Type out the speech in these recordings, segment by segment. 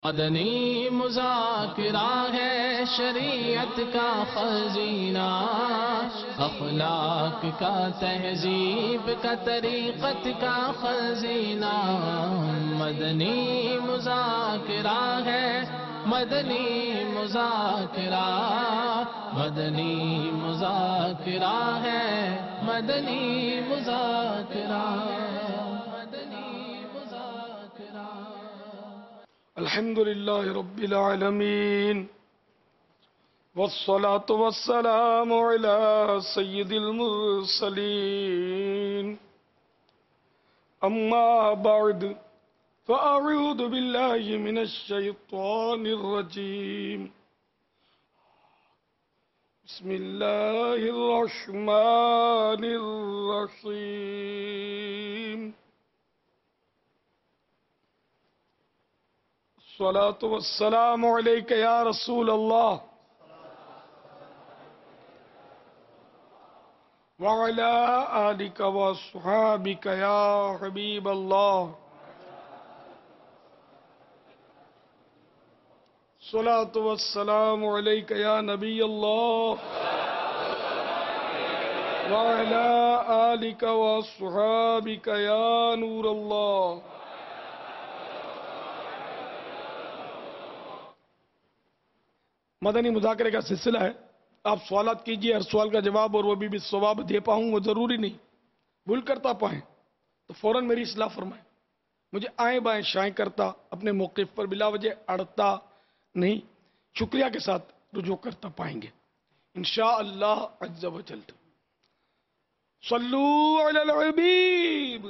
مدنی مذاکرہ ہے شریعت کا خزینہ، اخلاق کا تہذیب کا طریقت کا خزینہ۔ مدنی مذاکرہ ہے، مدنی مذاکرہ، مدنی مذاکرہ ہے، مدنی مذاکرہ، مدنی مذاکرہ۔ الحمد لله رب العالمين والصلاة والسلام على سيد المرسلين، أما بعد فأعوذ بالله من الشيطان الرجيم، بسم الله الرحمن الرحيم، الصلاة والسلام عليك يا رسول الله وعلى آلك وصحابك يا حبيب الله، الصلاة والسلام عليك يا نبي الله وعلى آلك وصحابك يا نور الله۔ مدنی مذاکرے کا سلسلہ ہے، آپ سوالات کیجئے، ہر سوال کا جواب اور وہ بھی ثواب دے پاؤں وہ ضروری نہیں، بھول کرتا پائیں تو فوراً میری اصلاح فرمائیں، مجھے آئیں بائیں شائیں کرتا اپنے موقف پر بلا وجہ اڑتا نہیں، شکریہ کے ساتھ رجوع کرتا پائیں گے انشاءاللہ عز و جل۔ صلو علی الحبیب۔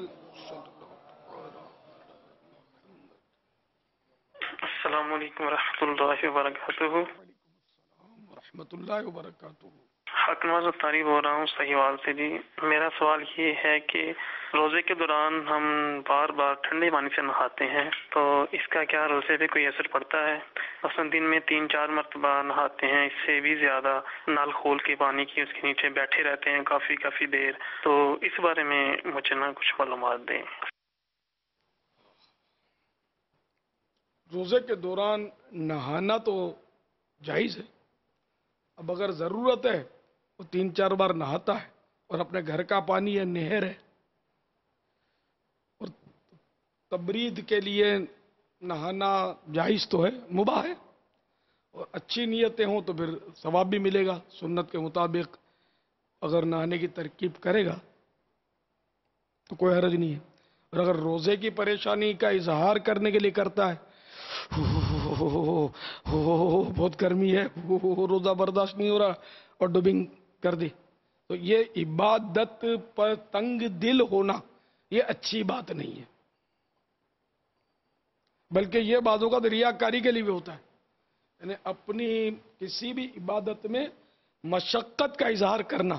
السلام علیکم ورحمۃ اللہ وبرکاتہ۔ رحمت اللہ وبرکاتہ۔ حق نواز طاری بول رہا ہوں صحیحوال سے جی۔ میرا سوال یہ ہے کہ روزے کے دوران ہم بار بار ٹھنڈے پانی سے نہاتے ہیں تو اس کا کیا روزے پہ کوئی اثر پڑتا ہے؟ مثلا دن میں 3-4 مرتبہ نہاتے ہیں، اس سے بھی زیادہ نال کھول کے پانی کی اس کے نیچے بیٹھے رہتے ہیں کافی دیر، تو اس بارے میں مجھے کچھ معلومات دیں۔ روزے کے دوران نہانا تو جائز ہے، اب اگر ضرورت ہے وہ 3-4 بار نہاتا ہے اور اپنے گھر کا پانی ہے، نہر ہے، اور تبرید کے لیے نہانا جائز تو ہے، مباح ہے، اور اچھی نیتیں ہوں تو پھر ثواب بھی ملے گا، سنت کے مطابق اگر نہانے کی ترکیب کرے گا تو کوئی حرج نہیں ہے، اور اگر روزے کی پریشانی کا اظہار کرنے کے لیے کرتا ہے، بہت گرمی ہے، روزہ برداشت نہیں ہو رہا اور ڈوبنگ کر دی، تو یہ عبادت پر تنگ دل ہونا یہ اچھی بات نہیں ہے، بلکہ یہ بعضوں کا ریاکاری کے لیے بھی ہوتا ہے، یعنی اپنی کسی بھی عبادت میں مشقت کا اظہار کرنا۔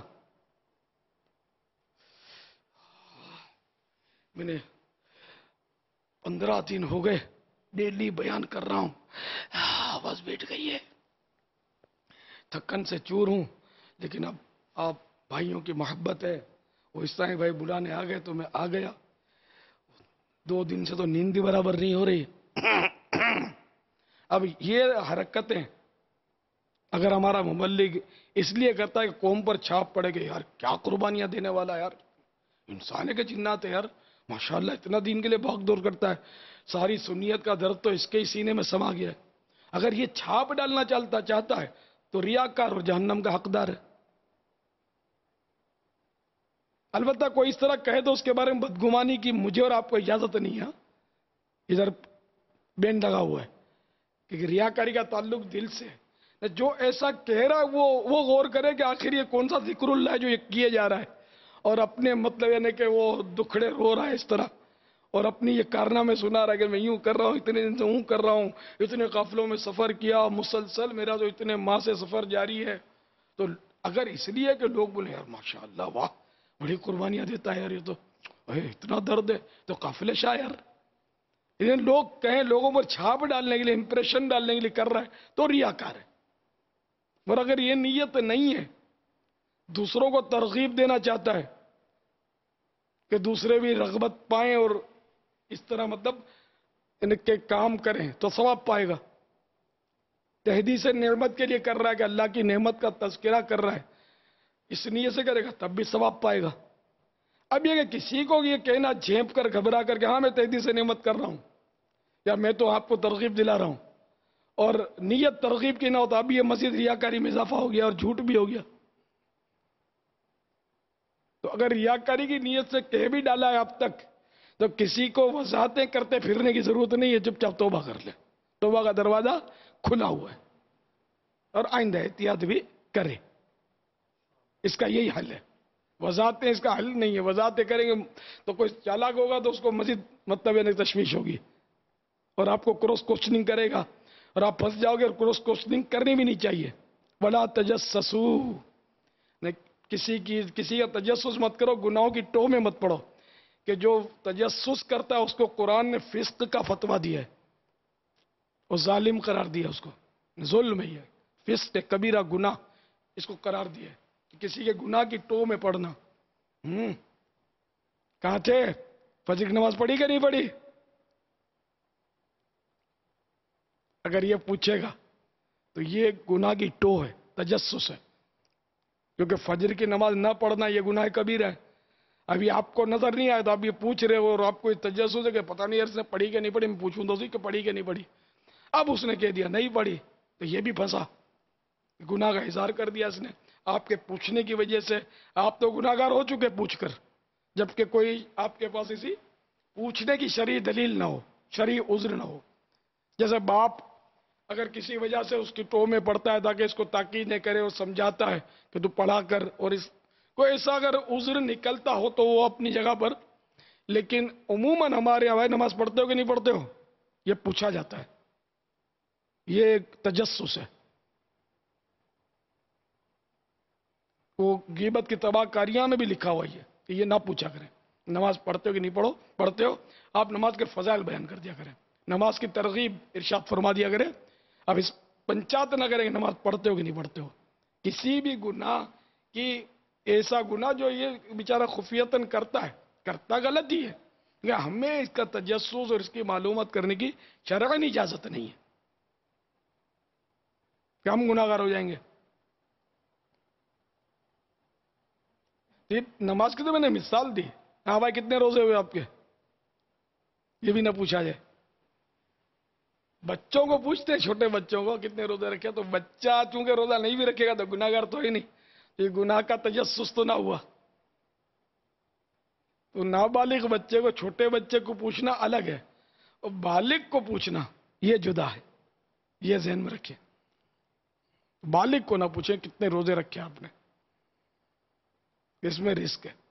میں نے 15 دن ہو گئے ڈیلی بیان کر رہا ہوں، بس بیٹھ گئی ہے، تھکن سے چور ہوں، لیکن اب آپ بھائیوں کی محبت ہے، وہ اس طرح بھائی بلانے آ گئے تو میں آ گیا، 2 دن سے تو نیند بھی برابر نہیں ہو رہی۔ اب یہ حرکتیں اگر ہمارا مبلغ اس لیے کرتا ہے کہ قوم پر چھاپ پڑے گا، یار کیا قربانیاں دینے والا ہے، یار انسان ہے کہ جنات ہے، یار ماشاءاللہ اتنا دین کے لیے بھاگ دور کرتا ہے، ساری سنیت کا درد تو اس کے ہی سینے میں سما گیا ہے، اگر یہ چھاپ ڈالنا چاہتا ہے تو ریاکار اور جہنم کا حقدار ہے۔ البتہ کوئی اس طرح کہے تو اس کے بارے میں بدگمانی کی مجھے اور آپ کو اجازت نہیں ہے، ادھر بین لگا ہوا ہے، کیونکہ ریاکاری کا تعلق دل سے ہے، جو ایسا کہہ رہا ہے وہ غور کرے کہ آخر یہ کون سا ذکر اللہ ہے جو یہ کیے جا رہا ہے، اور اپنے مطلب یعنی کہ وہ دکھڑے رو رہا ہے اس طرح، اور اپنی یہ کارنامے سنا رہا ہے کہ میں یوں کر رہا ہوں، اتنے دن سے ہوں کر رہا ہوں، اتنے قافلوں میں سفر کیا مسلسل، میرا تو اتنے ماہ سے سفر جاری ہے، تو اگر اس لیے کہ لوگ بولے یار ماشاءاللہ واہ بڑی قربانیاں دیتا ہے یار، یہ تو اتنا درد ہے تو قافلے شاہ یار، لوگ کہیں لوگوں پر چھاپ ڈالنے کے لیے امپریشن ڈالنے کے لیے کر رہا ہے تو ریاکار ہے، اور اگر یہ نیت نہیں ہے دوسروں کو ترغیب دینا چاہتا ہے کہ دوسرے بھی رغبت پائیں اور اس طرح مطلب ان کے کام کریں تو ثواب پائے گا. تحدیث نعمت کے لیے کر رہا ہے کہ اللہ کی نعمت کا تذکرہ کر رہا ہے، اس نیت سے کرے گا تب بھی ثواب پائے گا. اب یہ کہ کسی کو یہ کہنا جھیپ کر گھبرا کر کہ ہاں میں تحدیث نعمت کر رہا ہوں یا میں تو آپ کو ترغیب دلا رہا ہوں، اور نیت ترغیب کی نہ ہوتا، اب یہ مزید ریاکاری میں اضافہ ہو گیا اور جھوٹ بھی ہو گیا. تو اگر ریاکاری کی نیت سے کہہ بھی ڈالا ہے اب تک تو کسی کو وضاحتیں کرتے پھرنے کی ضرورت نہیں ہے، چپ چاپ توبہ کر لے. توبہ کا دروازہ کھلا ہوا ہے، اور آئندہ احتیاط بھی کرے. اس کا یہی حل ہے. وضاحتیں اس کا حل نہیں ہے. وضاحتیں کریں گے تو کوئی چالاک ہوگا تو اس کو مزید تشویش ہوگی، اور آپ کو کراس کوشچننگ کرے گا اور آپ پھنس جاؤ گے. اور کراس کوشچننگ کرنی بھی نہیں چاہیے. ولا تجسسوا، کسی کا تجسس مت کرو، گناہوں کی ٹو میں مت پڑو. کہ جو تجسس کرتا ہے اس کو قرآن نے فسق کا فتویٰ دیا ہے، اور ظالم قرار دیا اس کو. ظلم ہی ہے، فسق کبیرہ گناہ اس کو قرار دیا ہے. کسی کے گناہ کی ٹو میں پڑنا. کہاں تھے؟ فجر کی نماز پڑھی کہ نہیں پڑھی؟ اگر یہ پوچھے گا تو یہ گناہ کی ٹو ہے، تجسس ہے. کیونکہ فجر کی نماز نہ پڑھنا یہ گناہ کبیرہ ہے. ابھی آپ کو نظر نہیں آیا تو آپ یہ پوچھ رہے ہو، اور آپ کو تجسس ہے کہ پتہ نہیں اس نے پڑھی کہ نہیں پڑھی، میں پوچھوں تو کہ پڑھی کہ نہیں پڑھی. اب اس نے کہہ دیا نہیں پڑھی تو یہ بھی پھنسا، گناہ کا اظہار کر دیا اس نے آپ کے پوچھنے کی وجہ سے. آپ تو گناہگار ہو چکے پوچھ کر، جبکہ کوئی آپ کے پاس اسی پوچھنے کی شرعی دلیل نہ ہو، شرعی عذر نہ ہو. جیسے باپ اگر کسی وجہ سے اس کی ٹو میں پڑتا ہے تاکہ اس کو تاکید نہ کرے اور سمجھاتا ہے کہ تو پڑھا کر، اور اس کوئی ایسا اگر عذر نکلتا ہو تو وہ اپنی جگہ پر. لیکن عموماً ہمارے یہاں نماز پڑھتے ہو کہ نہیں پڑھتے ہو یہ پوچھا جاتا ہے. یہ ایک تجسس ہے. وہ غیبت کی تباہ کاریاں میں بھی لکھا ہوا ہے کہ یہ نہ پوچھا کریں. نماز پڑھتے ہو کہ نہیں پڑھتے ہو، آپ نماز کے فضائل بیان کر دیا کریں، نماز کی ترغیب ارشاد فرما دیا کریں. اب اس پنچات نہ کریں کہ نماز پڑھتے ہو کہ نہیں پڑھتے ہو. کسی بھی گناہ کی ایسا گناہ جو یہ بیچارہ خفیتاً کرتا غلط ہی ہے، کہ ہمیں اس کا تجسس اور اس کی معلومات کرنے کی شرعی اجازت نہیں ہے کہ ہم گناہ گار ہو جائیں گے. نماز کی تو میں نے مثال دی. ہاں بھائی کتنے روزے ہوئے آپ کے، یہ بھی نہ پوچھا جائے. بچوں کو پوچھتے ہیں، چھوٹے بچوں کو کتنے روزے رکھے، تو بچہ چونکہ روزہ نہیں بھی رکھے گا تو گناہ گار تو ہی نہیں. یہ گناہ کا تجسس تو نہ ہوا. تو نابالغ بچے کو، چھوٹے بچے کو پوچھنا الگ ہے، اور بالغ کو پوچھنا یہ جدا ہے. یہ ذہن میں رکھیں. بالغ کو نہ پوچھیں کتنے روزے رکھے آپ نے، اس میں رسک ہے.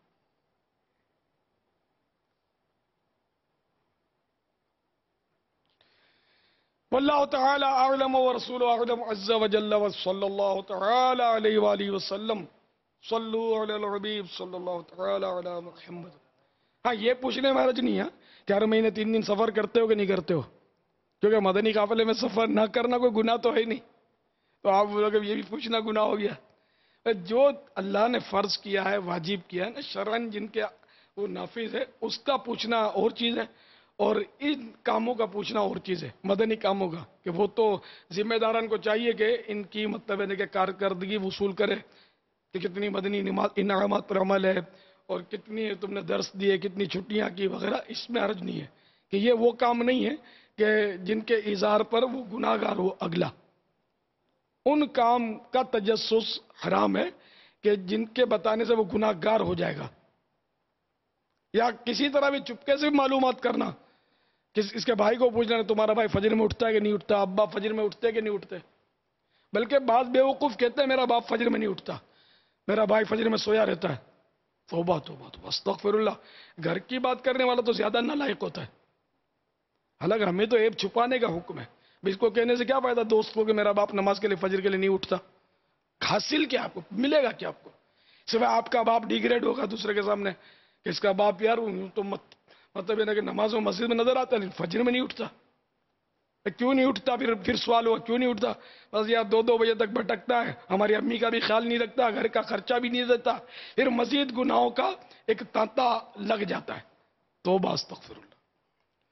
واللہ تعالی اعلم ورسولہ اعلم عز وجل وصلی اللہ تعالی علیہ وآلہ وسلم. صلو علی الحبیب صلی اللہ تعالی علی محمد. ہاں یہ پوچھنے میں حرج نہیں ہے کہ ہر مہینے 3 دن سفر کرتے ہو کہ نہیں کرتے ہو، کیونکہ مدنی قافلے میں سفر نہ کرنا کوئی گناہ تو ہے نہیں. تو آپ یہ بھی پوچھنا گناہ ہو گیا. جو اللہ نے فرض کیا ہے، واجب کیا ہے نا شرعاً، جن کے وہ نافذ ہے، اس کا پوچھنا اور چیز ہے، اور ان کاموں کا پوچھنا اور چیز ہے، مدنی کاموں کا. کہ وہ تو ذمہ داران کو چاہیے کہ ان کی مطلب ہے کہ کارکردگی وصول کرے کہ کتنی مدنی انعامات پر عمل ہے، اور کتنی تم نے درس دیے، کتنی چھٹیاں کی وغیرہ. اس میں حرج نہیں ہے کہ یہ وہ کام نہیں ہے کہ جن کے اظہار پر وہ گناہ گار ہو اگلا. ان کام کا تجسس حرام ہے کہ جن کے بتانے سے وہ گناہ گار ہو جائے گا. یا کسی طرح بھی چپکے سے معلومات کرنا، اس کے بھائی کو پوچھنا تمہارا بھائی فجر میں اٹھتا ہے کہ نہیں اٹھتا، ابا فجر میں اٹھتے کہ نہیں اٹھتے. بلکہ بعض بیوقوف کہتے ہیں میرا باپ فجر میں نہیں اٹھتا، میرا بھائی فجر میں سویا رہتا ہے. توبہ توبہ توبہ استغفر اللہ. گھر کی بات کرنے والا تو زیادہ نالائق ہوتا ہے. حالانکہ ہمیں تو عیب چھپانے کا حکم ہے. اس کو کہنے سے کیا فائدہ دوست کو کہ میرا باپ نماز کے لیے فجر کے لیے نہیں اٹھتا. حاصل کیا آپ کو ملے گا؟ کیا آپ کو سوائے آپ کا باپ ڈیگریڈ ہوگا دوسرے کے سامنے کہ اس کا باپ یار تو مطلب یہ نا کہ نماز و مسجد میں نظر آتا ہے لیکن فجر میں نہیں اٹھتا. کیوں نہیں اٹھتا؟ پھر سوال ہوا کیوں نہیں اٹھتا؟ بس یار 2 بجے تک بھٹکتا ہے، ہماری امی کا بھی خیال نہیں رکھتا، گھر کا خرچہ بھی نہیں دیتا، پھر مزید گناہوں کا ایک تانتا لگ جاتا ہے. توبہ استغفر اللہ.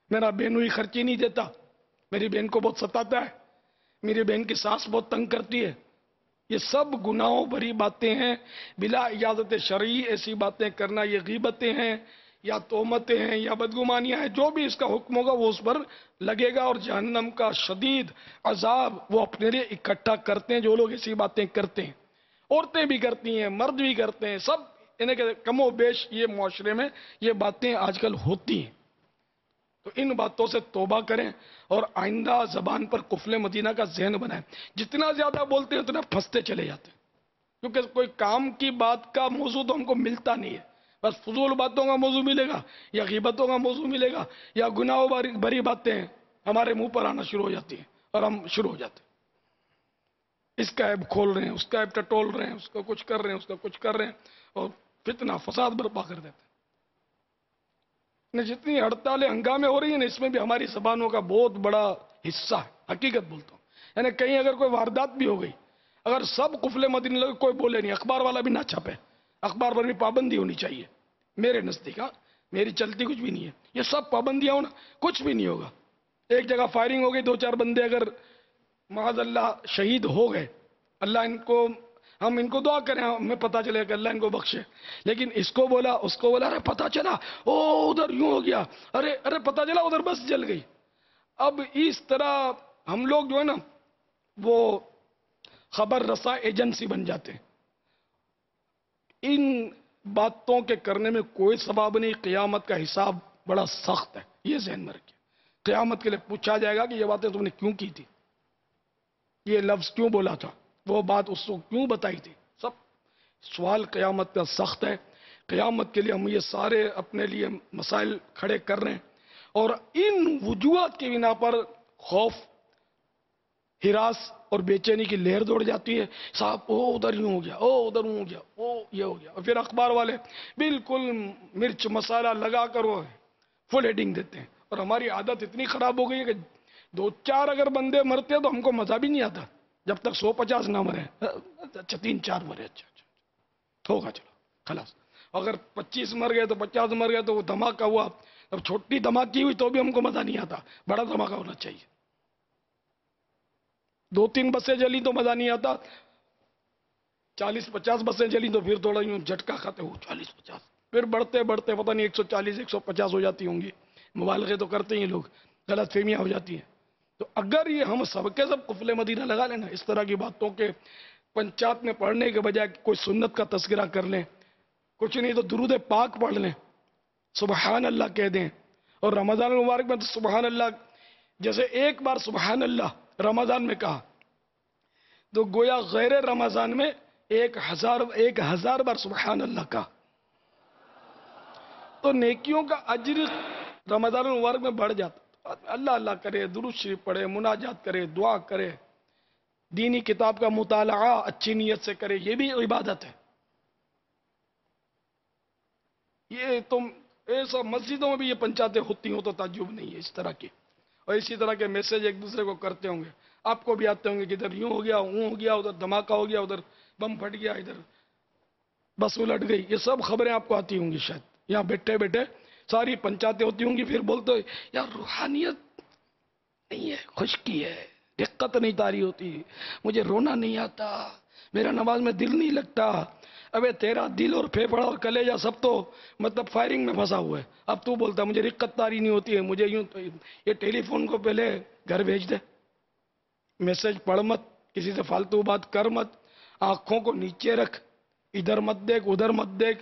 میرا بہن ہوئی خرچی نہیں دیتا، میری بہن کو بہت ستاتا ہے، میری بہن کی ساس بہت تنگ کرتی ہے. یہ سب گناہوں بھری باتیں ہیں. بلا اجازت شرعی ایسی باتیں کرنا یہ غیبتیں ہیں یا تہمتیں ہیں یا بدگمانیاں ہیں. جو بھی اس کا حکم ہوگا وہ اس پر لگے گا، اور جہنم کا شدید عذاب وہ اپنے لیے اکٹھا کرتے ہیں جو لوگ ایسی باتیں کرتے ہیں. عورتیں بھی کرتی ہیں، مرد بھی کرتے ہیں، سب انہیں کہ کم و بیش یہ معاشرے میں یہ باتیں آج کل ہوتی ہیں. تو ان باتوں سے توبہ کریں اور آئندہ زبان پر قفل مدینہ کا ذہن بنائیں. جتنا زیادہ بولتے ہیں اتنا پھنستے چلے جاتے ہیں، کیونکہ کوئی کام کی بات کا موضوع تو ہم کو ملتا نہیں ہے. بس فضول باتوں کا موضوع ملے گا یا غیبتوں کا موضوع ملے گا یا گناہوں بھری باتیں ہمارے منہ پر آنا شروع ہو جاتی ہیں اور ہم شروع ہو جاتے ہیں. اس کا ایپ کھول رہے ہیں، اس کا ایپ ٹٹول رہے ہیں، اس کا کچھ کر رہے ہیں، اس کا کچھ کر رہے ہیں، اور فتنہ فساد برپا کر دیتے ہیں. جتنی ہڑتالیں ہنگامے ہو رہی ہیں اس میں بھی ہماری زبانوں کا بہت بڑا حصہ ہے. حقیقت بولتا ہوں، یعنی کہیں اگر کوئی واردات بھی ہو گئی، اگر سب قفل مدینہ لگے کوئی بولے نہیں، اخبار والا بھی نہ چھپے، اخبار پر بھی پابندی ہونی چاہیے میرے نزدیک. میری چلتی کچھ بھی نہیں ہے، یہ سب پابندیاں ہونا کچھ بھی نہیں ہوگا. ایک جگہ فائرنگ ہو گئی، 2-4 بندے اگر معاذ اللہ شہید ہو گئے، اللہ ہم ان کو دعا کریں ہمیں پتہ چلے کہ اللہ ان کو بخشے. لیکن اس کو بولا اس کو بولا، ارے پتہ چلا او ادھر یوں ہو گیا، ارے پتہ چلا ادھر بس جل گئی. اب اس طرح ہم لوگ جو ہے نا وہ خبر رساں ایجنسی بن جاتے ہیں. ان باتوں کے کرنے میں کوئی ثواب نہیں. قیامت کا حساب بڑا سخت ہے، یہ ذہن میں رکھیں. قیامت کے لیے پوچھا جائے گا کہ یہ باتیں تم نے کیوں کی تھی، یہ لفظ کیوں بولا تھا، وہ بات اس کو کیوں بتائی تھی. سب سوال قیامت کا سخت ہے. قیامت کے لیے ہم یہ سارے اپنے لیے مسائل کھڑے کر رہے ہیں، اور ان وجوہات کی بنا پر خوف، ہراس اور بے چینی کی لہر دوڑ جاتی ہے. صاحب او ادھر یوں ہو گیا، او ادھر یوں ہو گیا، او یہ ہو گیا. اور پھر اخبار والے بالکل مرچ مسالہ لگا کر وہ فل ہیڈنگ دیتے ہیں. اور ہماری عادت اتنی خراب ہو گئی ہے کہ 2-4 اگر بندے مرتے ہیں تو ہم کو مزہ بھی نہیں آتا جب تک 150 نہ مرے. اچھا 3-4 مرے، اچھا ہوگا چلو خلاص. اگر 25 مر گئے تو 50 مر گئے تو وہ دھماکہ ہوا. اب چھوٹی دھماکی ہوئی تو بھی ہم کو مزہ نہیں آتا، بڑا دھماکہ ہونا چاہیے. 2-3 بسیں جلی تو مزہ نہیں آتا، 40-50 بسیں جلی تو پھر تھوڑا یوں جھٹکا کھاتے ہو. 40-50 پھر بڑھتے بڑھتے پتہ نہیں 140-150 ہو جاتی ہوں گی. مبالغے تو کرتے ہیں لوگ، غلط فہمیاں ہو جاتی ہیں. تو اگر یہ ہم سب کے سب قفل مدینہ لگا لینا، اس طرح کی باتوں کے پنچات میں پڑھنے کے بجائے کوئی سنت کا تذکرہ کر لیں، کچھ نہیں تو درود پاک پڑھ لیں، سبحان اللہ کہہ دیں. اور رمضان المبارک میں تو سبحان اللہ، جیسے ایک بار سبحان اللہ رمضان میں کہا تو گویا غیر رمضان میں 1000 بار سبحان اللہ کہا. تو نیکیوں کا اجر رمضان المبارک میں بڑھ جاتا. اللہ اللہ کرے، درود شریف پڑھے، مناجات کرے، دعا کرے، دینی کتاب کا مطالعہ اچھی نیت سے کرے، یہ بھی عبادت ہے. یہ تم ایسا مسجدوں میں بھی یہ پنچاتیں ہوتی ہوں تو تعجب نہیں ہے اس طرح کی. اور اسی طرح کے میسج ایک دوسرے کو کرتے ہوں گے، آپ کو بھی آتے ہوں گے کہ ادھر یوں ہو گیا، اون ہو گیا، ادھر دھماکہ ہو گیا، ادھر بم پھٹ گیا، ادھر بس الٹ گئی. یہ سب خبریں آپ کو آتی ہوں گی شاید. یہاں بیٹھے بیٹھے ساری پنچاتیں ہوتی ہوں گی، پھر بولتے ہو یار روحانیت نہیں ہے، خشکی ہے، دقت نہیں تاری ہوتی، مجھے رونا نہیں آتا، میرا نماز میں دل نہیں لگتا. ابے تیرا دل اور پھیپڑا اور کلیجہ سب تو مطلب فائرنگ میں پھنسا ہوا ہے. اب تو بولتا مجھے رقت تاری نہیں ہوتی ہے، مجھے یوں. یہ ٹیلی فون کو پہلے گھر بھیج دے، میسج پڑھ مت، کسی سے فالتو بات کر مت، آنکھوں کو نیچے رکھ، ادھر مت دیکھ ادھر مت دیکھ،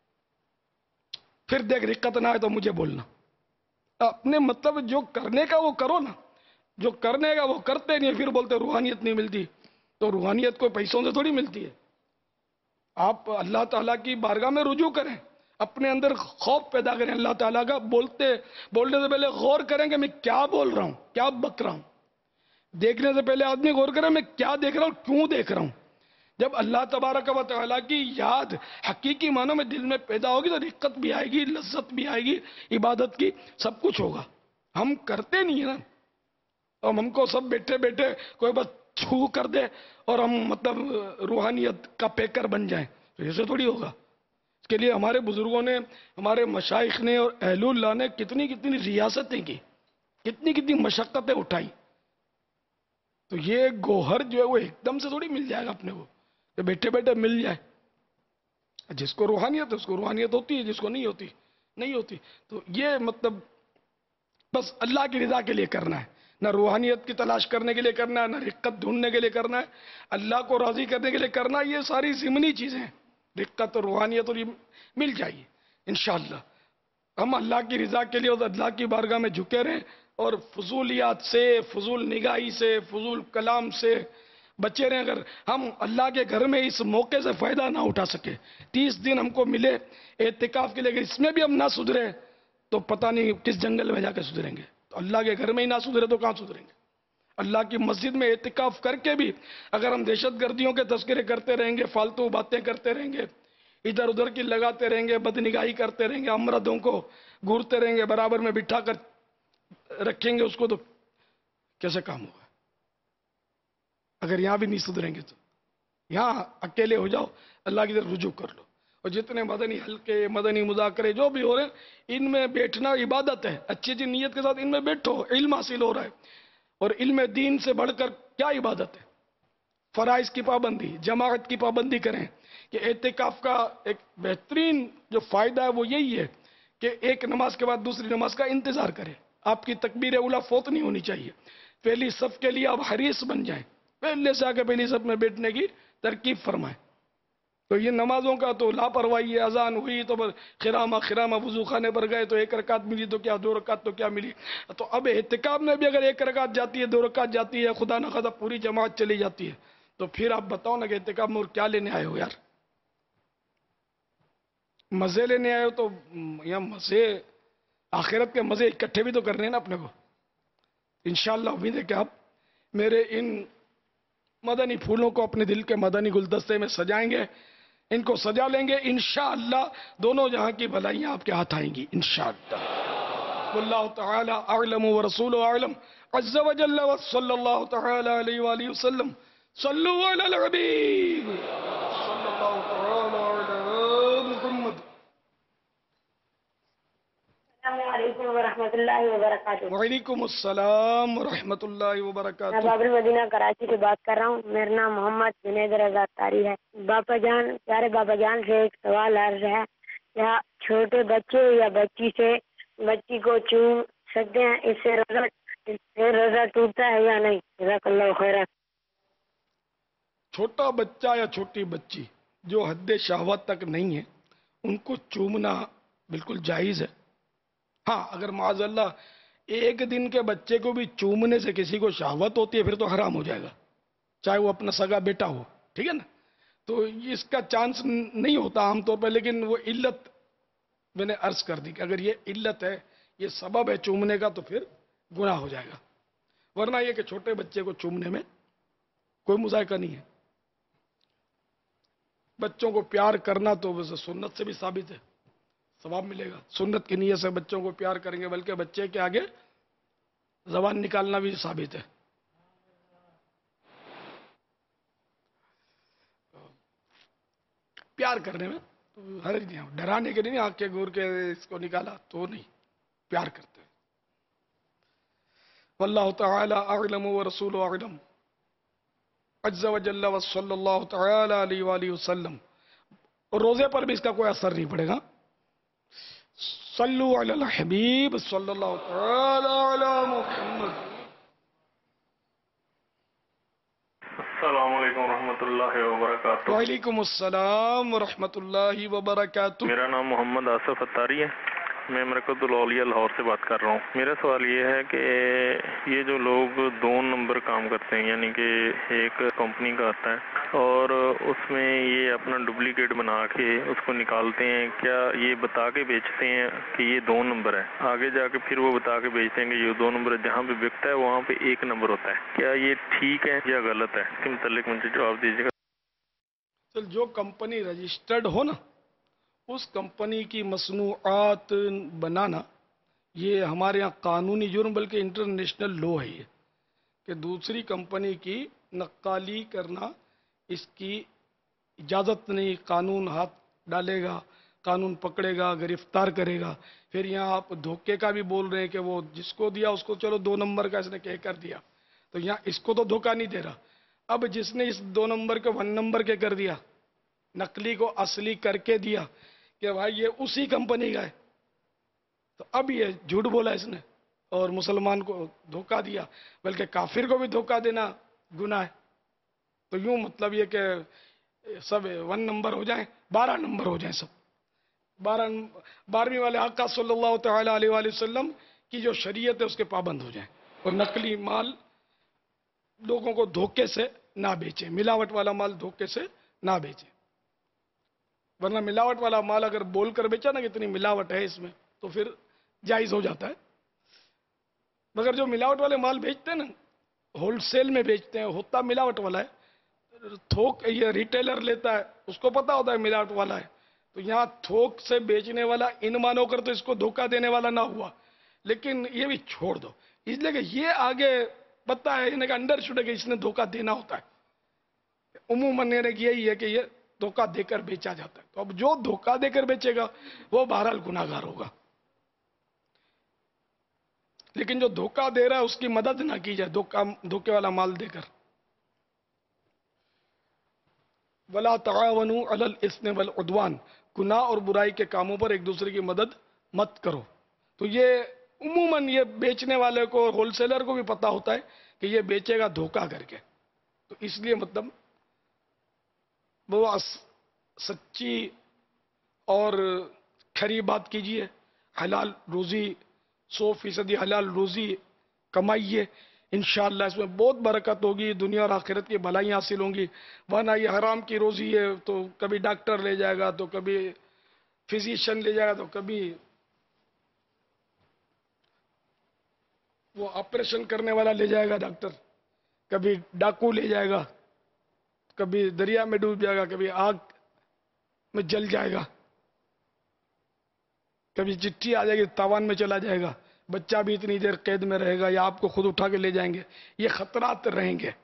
پھر دیکھ رقت نہ آئے تو مجھے بولنا. اپنے مطلب جو کرنے کا وہ کرو نا، جو کرنے کا وہ کرتے نہیں، پھر بولتے روحانیت نہیں ملتی. تو روحانیت کوئی پیسوں سے تھوڑی ملتی ہے. آپ اللہ تعالیٰ کی بارگاہ میں رجوع کریں، اپنے اندر خوف پیدا کریں اللہ تعالیٰ کا. بولنے سے پہلے غور کریں کہ میں کیا بول رہا ہوں، کیا بک رہا ہوں. دیکھنے سے پہلے آدمی غور کرے میں کیا دیکھ رہا ہوں، کیوں دیکھ رہا ہوں. جب اللہ تبارک و تعالیٰ کی یاد حقیقی معنوں میں دل میں پیدا ہوگی تو رقت بھی آئے گی، لذت بھی آئے گی، عبادت کی سب کچھ ہوگا. ہم کرتے نہیں ہیں نا. اور ہم کو سب بیٹھے بیٹھے کوئی بس چھو کر دے اور ہم مطلب روحانیت کا پیکر بن جائیں، تو ایسے تھوڑی ہوگا. اس کے لیے ہمارے بزرگوں نے، ہمارے مشائخ نے اور اہل اللہ نے کتنی ریاستیں کی. کتنی کتنی مشقتیں اٹھائی. تو یہ گوہر جو ہے وہ ایک دم سے تھوڑی مل جائے گا اپنے کو کہ بیٹھے بیٹھے مل جائے. جس کو روحانیت ہے اس کو روحانیت ہوتی ہے, جس کو نہیں ہوتی نہیں ہوتی. تو یہ مطلب بس اللہ کی رضا کے لیے کرنا ہے, نہ روحانیت کی تلاش کرنے کے لیے کرنا ہے, نہ رقت ڈھونڈنے کے لیے کرنا ہے, اللہ کو راضی کرنے کے لیے کرنا ہے. یہ ساری ضمنی چیزیں ہیں, رقت اور روحانیت اور یہ مل جائیے انشاءاللہ. ہم اللہ کی رضا کے لیے اور اللہ کی بارگاہ میں جھکے رہیں اور فضولیات سے, فضول نگاہی سے, فضول کلام سے بچے رہیں. اگر ہم اللہ کے گھر میں اس موقع سے فائدہ نہ اٹھا سکے, 30 دن ہم کو ملے اعتکاف کے لیے, اگر اس میں بھی ہم نہ سدھرے تو پتہ نہیں کس جنگل میں جا کے سدھریں گے. تو اللہ کے گھر میں ہی نہ سدھرے تو کہاں سدھریں گے؟ اللہ کی مسجد میں اعتکاف کر کے بھی اگر ہم دہشت گردیوں کے تذکرے کرتے رہیں گے, فالتو باتیں کرتے رہیں گے, ادھر ادھر کی لگاتے رہیں گے, بدنگاہی کرتے رہیں گے, امردوں کو گورتے رہیں گے, برابر میں بٹھا کر رکھیں گے اس کو, تو کیسے کام ہوگا؟ اگر یہاں بھی نہیں سدھریں گے تو یہاں اکیلے ہو جاؤ, اللہ کی طرف رجوع کر لو. اور جتنے مدنی حلقے, مدنی مذاکرے جو بھی ہو رہے ہیں, ان میں بیٹھنا عبادت ہے. اچھی اچھی نیت کے ساتھ ان میں بیٹھو, علم حاصل ہو رہا ہے. اور علم دین سے بڑھ کر کیا عبادت ہے؟ فرائض کی پابندی, جماعت کی پابندی کریں. کہ اعتکاف کا ایک بہترین جو فائدہ ہے وہ یہی ہے کہ ایک نماز کے بعد دوسری نماز کا انتظار کریں. آپ کی تکبیر اولا فوت نہیں ہونی چاہیے. پہلی صف کے لیے آپ حریص بن جائیں, پہلے سے آ کے پہلی صف میں بیٹھنے کی ترکیب فرمائیں. تو یہ نمازوں کا تو لاپرواہی ہے. اذان ہوئی تو خرامہ خرامہ وضو خانے پر گئے تو 1 رکعت ملی تو کیا, 2 رکعت تو کیا ملی. تو اب اعتکاف میں بھی اگر 1 رکعت جاتی ہے, 2 رکعت جاتی ہے, خدا نخواستہ پوری جماعت چلی جاتی ہے, تو پھر آپ بتاؤ نا کہ اعتکاف میں اور کیا لینے آئے ہو یار؟ مزے لینے آئے ہو تو یا مزے, آخرت کے مزے اکٹھے بھی تو کرنے ہیں نا اپنے کو. انشاءاللہ امید ہے کہ آپ میرے ان مدنی پھولوں کو اپنے دل کے مدنی گلدستے میں سجائیں گے, ان کو سجا لیں گے انشاءاللہ. دونوں جہاں کی بھلائیاں آپ کے ہاتھ آئیں گی انشاءاللہ. واللہ تعالی اعلم ورسولہ اعلم عز وجل وصلی اللہ تعالی علیہ وآلہ وسلم. صلو علی الحبیب صلی اللہ تعالی علی محمد. السلام علیکم ورحمۃ اللہ وبرکاتہ. وعلیکم السلام ورحمۃ اللہ میں وبرکاتہ. باب المدینہ کراچی سے بات کر رہا ہوں. میرا نام محمد جنید رضا تاری ہے. باپا جان, پیارے باپا جان سے ایک سوال عرض ہے, کیا چھوٹے بچے یا بچی کو چوم سکتے ہیں؟ اس سے روزہ ٹوٹتا ہے یا نہیں؟ جزاک اللہ خیرا. چھوٹا بچہ یا چھوٹی بچی جو حد شہوت تک نہیں ہے, ان کو چومنا بالکل جائز ہے. ہاں, اگر معاذ اللہ 1 دن کے بچے کو بھی چومنے سے کسی کو شہوت ہوتی ہے پھر تو حرام ہو جائے گا, چاہے وہ اپنا سگا بیٹا ہو, ٹھیک ہے نا. تو اس کا چانس نہیں ہوتا عام طور پہ, لیکن وہ علت میں نے عرض کر دی کہ اگر یہ علت ہے, یہ سبب ہے چومنے کا, تو پھر گناہ ہو جائے گا. ورنہ یہ کہ چھوٹے بچے کو چومنے میں کوئی مذائقہ نہیں ہے. بچوں کو پیار کرنا تو ویسے سنت سے بھی ثابت ہے, ثواب ملے گا. سنت کی نیت سے بچوں کو پیار کریں گے, بلکہ بچے کے آگے زبان نکالنا بھی ثابت ہے. پیار کرنے میں تو حرج نہیں, ڈرانے کے لیے نہیں, آنکھ کے گور کے اس کو نکالا تو نہیں, پیار کرتے ہیں. واللہ تعالی اعلم ورسولہ اعلم عز وجل وصلی اللہ تعالی علیہ وآلہ وسلم. اور روزے پر بھی اس کا کوئی اثر نہیں پڑے گا. صلو علی الحبیب صلی اللہ تعالی علی محمد. السلام علیکم ورحمۃ اللہ وبرکاتہ. وعلیکم السلام ورحمۃ اللہ وبرکاتہ. میرا نام محمد آصف اتاری ہے. میں مرکز الاولیاء لاہور سے بات کر رہا ہوں. میرا سوال یہ ہے کہ یہ جو لوگ 2 نمبر کام کرتے ہیں, یعنی کہ ایک کمپنی کا آتا ہے اور اس میں یہ اپنا ڈپلیکیٹ بنا کے اس کو نکالتے ہیں, کیا یہ بتا کے بیچتے ہیں کہ یہ 2 نمبر ہے, آگے جا کے پھر وہ بتا کے بیچتے ہیں کہ یہ 2 نمبر ہے, جہاں پہ بکتا ہے وہاں پہ 1 نمبر ہوتا ہے, کیا یہ ٹھیک ہے یا غلط ہے؟ اس کے متعلق مجھے جواب دیجیے گا. جو کمپنی رجسٹرڈ ہو نا, اس کمپنی کی مصنوعات بنانا یہ ہمارے ہاں قانونی جرم بلکہ انٹرنیشنل لا ہے, یہ کہ دوسری کمپنی کی نقالی کرنا اس کی اجازت نہیں, قانون ہاتھ ڈالے گا. قانون پکڑے گا، گرفتار کرے گا. پھر یہاں آپ دھوکے کا بھی بول رہے ہیں کہ وہ جس کو دیا اس کو چلو 2 نمبر کا اس نے کہہ کر دیا، تو یہاں اس کو تو دھوکہ نہیں دے رہا. اب جس نے اس 2 نمبر کو 1 نمبر کے کر دیا، نقلی کو اصلی کر کے دیا کہ بھائی یہ اسی کمپنی کا ہے، تو اب یہ جھوٹ بولا اس نے اور مسلمان کو دھوکہ دیا، بلکہ کافر کو بھی دھوکہ دینا گناہ ہے. تو یوں مطلب یہ کہ سب 1 نمبر ہو جائیں، 12 نمبر ہو جائیں، سب 12ویں والے آقا صلی اللہ تعالی علیہ وآلہ وسلم کی جو شریعت ہے اس کے پابند ہو جائیں، اور نقلی مال لوگوں کو دھوکے سے نہ بیچیں، ملاوٹ والا مال دھوکے سے نہ بیچیں. ورنہ ملاوٹ والا مال اگر بول کر بیچا نا کہ اتنی ملاوٹ ہے اس میں تو پھر جائز ہو جاتا ہے. مگر جو ملاوٹ والے مال بیچتے ہیں نا، ہول سیل میں بیچتے ہیں، ہوتا ملاوٹ والا ہے. تھوک یہ ریٹیلر لیتا ہے، اس کو پتا ہوتا ہے ملاوٹ والا ہے. تو یہاں تھوک سے بیچنے والا ان مانو کر تو اس کو دھوکہ دینے والا نہ ہوا، لیکن یہ بھی چھوڑ دو، اس لیے کہ یہ آگے پتا ہے انہیں کہ انڈر شوڈ ہے کہ اس نے دھوکہ دینا ہوتا ہے. عموماً یہی ہے کہ یہ دھوکہ دے کر بیچا جاتا ہے. تو اب جو دھوکہ دے کر بیچے گا وہ بہرحال گناہگار ہوگا، لیکن جو دھوکہ دے رہا ہے اس کی مدد نہ کی جائے دھوکے والا مال دے کر. وَلَا تَعَاوَنُوا عَلَى الْإِثْمِ وَالْعُدْوَانِ، گناہ اور برائی کے کاموں پر ایک دوسرے کی مدد مت کرو. تو یہ عموماً یہ بیچنے والے کو، ہول سیلر کو بھی پتا ہوتا ہے کہ یہ بیچے گا دھوکہ کر کے، تو اس لیے مطلب وہ سچی اور کھری بات کیجئے، حلال روزی 100% حلال روزی کمائیے، انشاءاللہ اس میں بہت برکت ہوگی، دنیا اور آخرت کی بھلائیاں حاصل ہوں گی. ورنہ یہ حرام کی روزی ہے تو کبھی ڈاکٹر لے جائے گا، تو کبھی فزیشین لے جائے گا، تو کبھی وہ آپریشن کرنے والا لے جائے گا ڈاکٹر، کبھی ڈاکو لے جائے گا، کبھی دریا میں ڈوب جائے گا، کبھی آگ میں جل جائے گا، کبھی چٹھی آ جائے گی تاوان میں چلا جائے گا، بچہ بھی اتنی دیر قید میں رہے گا، یا آپ کو خود اٹھا کے لے جائیں گے. یہ خطرات رہیں گے.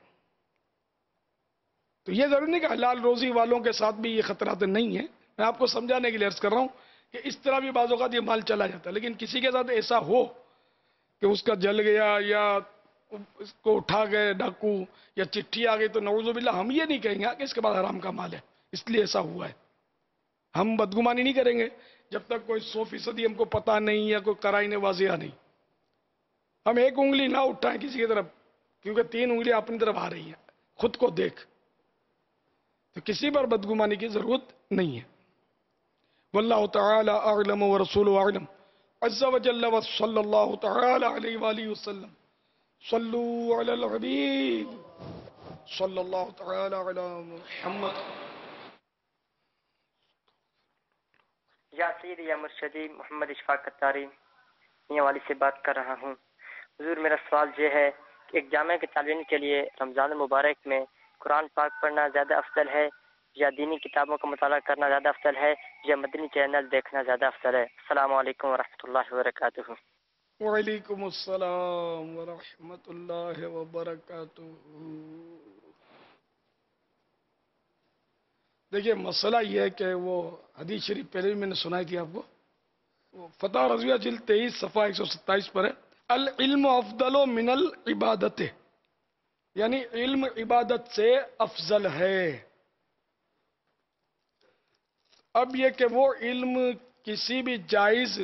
تو یہ ضروری نہیں کہ حلال روزی والوں کے ساتھ بھی یہ خطرات نہیں ہیں. میں آپ کو سمجھانے کے لیے عرض کر رہا ہوں کہ اس طرح بھی بعض اوقات یہ مال چلا جاتا ہے، لیکن کسی کے ساتھ ایسا ہو کہ اس کا جل گیا یا اس کو اٹھا گئے ڈاکو یا چٹھی آ گئی، تو نعوذ باللہ ہم یہ نہیں کہیں گے کہ اس کے بعد حرام کا مال ہے اس لیے ایسا ہوا ہے. ہم بدگمانی نہیں کریں گے جب تک کوئی 100% ہم کو پتا نہیں یا کوئی قرائن واضح نہیں. ہم ایک انگلی نہ اٹھائیں کسی کی طرف، کیونکہ 3 انگلیاں اپنی طرف آ رہی ہیں، خود کو دیکھ. تو کسی پر بدگمانی کی ضرورت نہیں ہے. واللہ تعالی اعلم ورسولہ اعلم عز وجل وصلی اللہ تعالی علیہ وآلہ وسلم. صلو علی الحبیب صلی اللہ تعالی علی محمد. یا سیدی یا مرشدی محمد اشفاق اتاری میاں والی سے بات کر رہا ہوں. حضور میرا سوال یہ ہے کہ ایک جامعہ کے طالب علم کے لیے رمضان المبارک میں قرآن پاک پڑھنا زیادہ افضل ہے یا دینی کتابوں کا مطالعہ کرنا زیادہ افضل ہے یا مدنی چینل دیکھنا زیادہ افضل ہے؟ السلام علیکم ورحمۃ اللہ وبرکاتہ. وعلیکم السلام ورحمۃ اللہ وبرکاتہ. دیکھیے مسئلہ یہ ہے کہ وہ حدیث شریف پہلے بھی میں نے سنائی تھی آپ کو، وہ فتح رضویہ جلد 23 صفحہ 127 پر ہے، العلم افضل من العبادت، یعنی علم عبادت سے افضل ہے. اب یہ کہ وہ علم کسی بھی جائز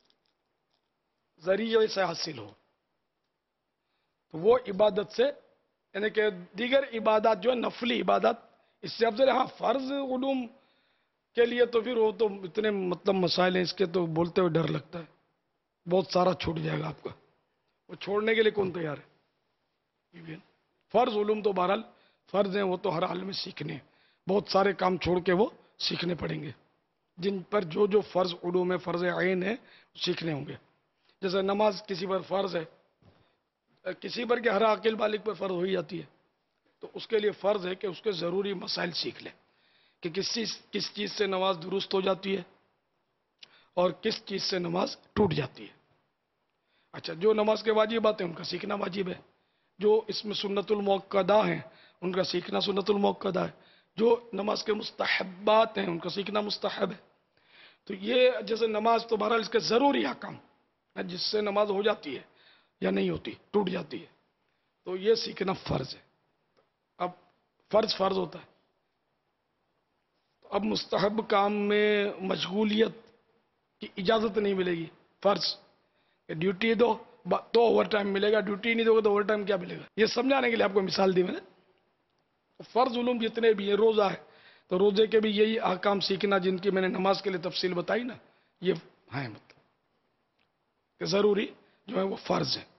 ذریعے سے حاصل ہو تو وہ عبادت سے، یعنی کہ دیگر عبادات جو ہے نفلی عبادات اس سے افضل ہے. ہاں فرض علوم کے لیے تو پھر وہ تو اتنے مطلب مسائل ہیں اس کے، تو بولتے ہوئے ڈر لگتا ہے، بہت سارا چھوٹ جائے گا آپ کا، وہ چھوڑنے کے لیے کون تیار ہے؟ فرض علوم تو بہرحال فرض ہیں، وہ تو ہر حال میں سیکھنے ہیں، بہت سارے کام چھوڑ کے وہ سیکھنے پڑیں گے، جن پر جو جو فرض علوم ہے، فرض عین ہے، سیکھنے ہوں گے. جیسے نماز کسی پر فرض ہے، کسی پر کہ ہر عاقل بالغ پر فرض ہوئی جاتی ہے، تو اس کے لیے فرض ہے کہ اس کے ضروری مسائل سیکھ لے کہ کس چیز سے نماز درست ہو جاتی ہے اور کس چیز سے نماز ٹوٹ جاتی ہے. اچھا، جو نماز کے واجبات ہیں ان کا سیکھنا واجب ہے، جو اس میں سنت المؤکدہ ہیں ان کا سیکھنا سنت المؤکدہ ہے، جو نماز کے مستحبات ہیں ان کا سیکھنا مستحب ہے. تو یہ جیسے نماز تو بہرحال اس کے ضروری احکام ہے، جس سے نماز ہو جاتی ہے یا نہیں ہوتی، ٹوٹ جاتی ہے، تو یہ سیکھنا فرض ہے. اب فرض ہوتا ہے، تو اب مستحب کام میں مشغولیت کی اجازت نہیں ملے گی. فرض کہ ڈیوٹی دو تو اوور ٹائم ملے گا، ڈیوٹی نہیں دو گے تو اوور ٹائم کیا ملے گا. یہ سمجھانے کے لیے آپ کو مثال دی میں نے. فرض علوم جتنے بھی ہیں، روزہ ہے تو روزے کے بھی یہی احکام سیکھنا جن کی میں نے نماز کے لیے تفصیل بتائی نا، یہ ہیں مطلب کہ ضروری جو ہے وہ فرض ہے.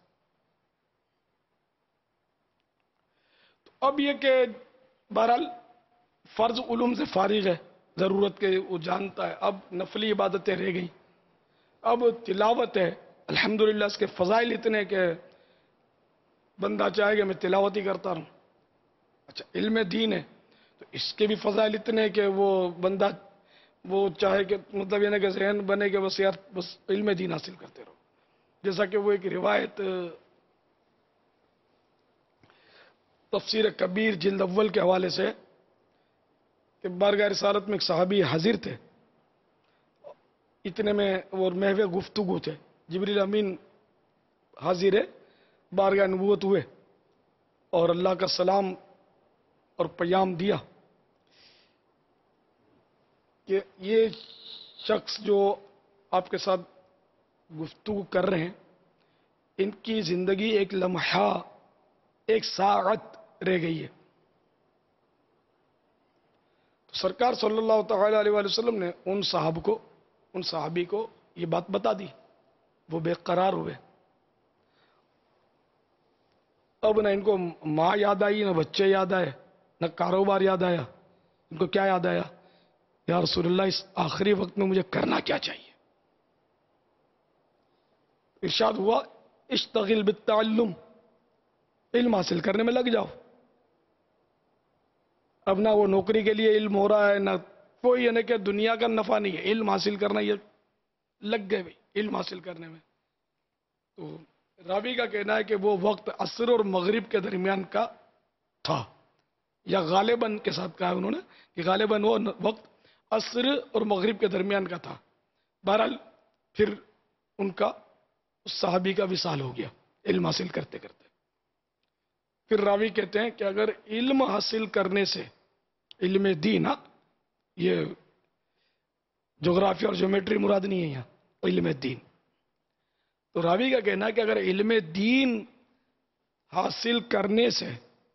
تو اب یہ کہ بہرحال فرض علوم سے فارغ ہے، ضرورت کے وہ جانتا ہے. اب نفلی عبادتیں رہ گئیں. اب تلاوت ہے، الحمدللہ اس کے فضائل اتنے کہ بندہ چاہے کہ میں تلاوت ہی کرتا رہوں. اچھا، علم دین ہے تو اس کے بھی فضائل اتنے کہ وہ بندہ وہ چاہے کہ مطلب یہ نا کہ ذہن بنے کہ بس یار بس علم دین حاصل کرتے رہو. جیسا کہ وہ ایک روایت تفسیر کبیر جلد اول کے حوالے سے کہ بارگاہ رسالت میں ایک صحابی حاضر تھے، اتنے میں اور محو گفتگو تھے. جبریل امین حاضر ہے، بارگاہ نبوت ہوئے اور اللہ کا سلام اور پیام دیا کہ یہ شخص جو آپ کے ساتھ گفتگو کر رہے ہیں ان کی زندگی ایک لمحہ، ایک ساعت رہ گئی ہے. تو سرکار صلی اللہ تعالی علیہ وآلہ وسلم نے ان صحابی کو یہ بات بتا دی. وہ بے قرار ہوئے. اب نہ ان کو ماں یاد آئی، نہ بچے یاد آئے، نہ کاروبار یاد آیا. ان کو کیا یاد آیا؟ یا رسول اللہ اس آخری وقت میں مجھے کرنا کیا چاہیے؟ ارشاد ہوا اشتغل بالتعلم، علم حاصل کرنے میں لگ جاؤ. اب نہ وہ نوکری کے لیے علم ہو رہا ہے، نہ کوئی یعنی کہ دنیا کا نفع نہیں ہے، علم حاصل کرنا، یہ لگ گئے بھائی علم حاصل کرنے میں. تو راوی کا کہنا ہے کہ وہ وقت عصر اور مغرب کے درمیان کا تھا، یا غالباً کے ساتھ کہا انہوں نے کہ غالباً وہ وقت عصر اور مغرب کے درمیان کا تھا. بہرحال پھر ان کا اس صحابی کا وصال ہو گیا علم حاصل کرتے کرتے. پھر راوی کہتے ہیں کہ اگر علم حاصل کرنے سے، علم دین، یہ جغرافیہ اور جیومیٹری مراد نہیں ہے یہاں، علم دین. تو راوی کا کہنا ہے کہ اگر علم دین حاصل کرنے سے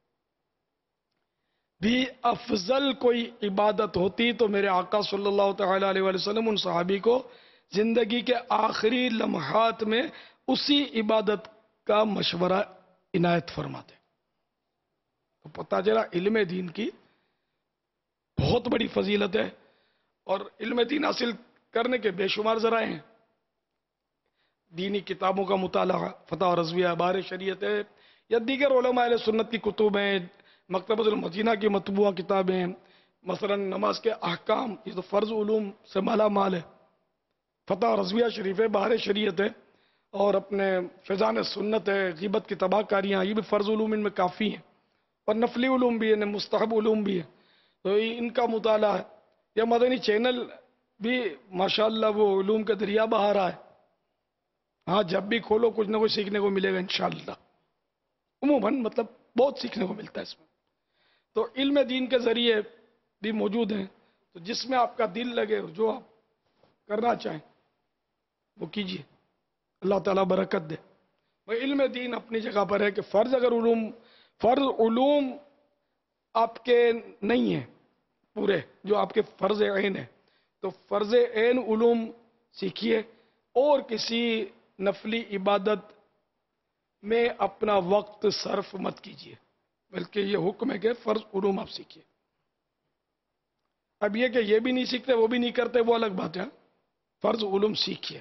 بھی افضل کوئی عبادت ہوتی تو میرے آقا صلی اللہ تعالی علیہ وآلہ وسلم ان صحابی کو زندگی کے آخری لمحات میں اسی عبادت کا مشورہ عنایت فرماتے. تو پتہ چلا علم دین کی بہت بڑی فضیلت ہے، اور علم دین حاصل کرنے کے بے شمار ذرائع ہیں. دینی کتابوں کا مطالعہ، فتح رضویہ، بار شریعت ہے، یا دیگر علماء اہل سنت کی کتب ہیں، مکتبۃ المدینہ کی مطبوعہ کتابیں، مثلا نماز کے احکام، یہ تو فرض علوم سے مالا مال ہے. فتح رضویہ شریف ہے، بہار شریعت ہے، اور اپنے فیضان سنت ہے، غیبت کی تباہ کاریاں، یہ بھی فرض علوم ان میں کافی ہیں. اور نفلی علوم بھی ہے، مستحب علوم بھی ہے، تو ان کا مطالعہ ہے. یا مدنی چینل بھی ماشاءاللہ وہ علوم کے دریا بہا رہا ہے. ہاں جب بھی کھولو کچھ نہ کچھ سیکھنے کو ملے گا انشاءاللہ. عموماً مطلب بہت سیکھنے کو ملتا ہے اس میں. تو علم دین کے ذریعے بھی موجود ہیں، تو جس میں آپ کا دل لگے، جو آپ کرنا چاہیں وہ کیجیے، اللہ تعالیٰ برکت دے. وہ علم دین اپنی جگہ پر ہے کہ فرض علوم آپ کے نہیں ہیں پورے، جو آپ کے فرض عین ہیں، تو فرض عین علوم سیکھیے، اور کسی نفلی عبادت میں اپنا وقت صرف مت کیجیے، بلکہ یہ حکم ہے کہ فرض علوم آپ سیکھیے. اب یہ کہ یہ بھی نہیں سیکھتے وہ بھی نہیں کرتے وہ الگ بات ہے. فرض علوم سیکھیے.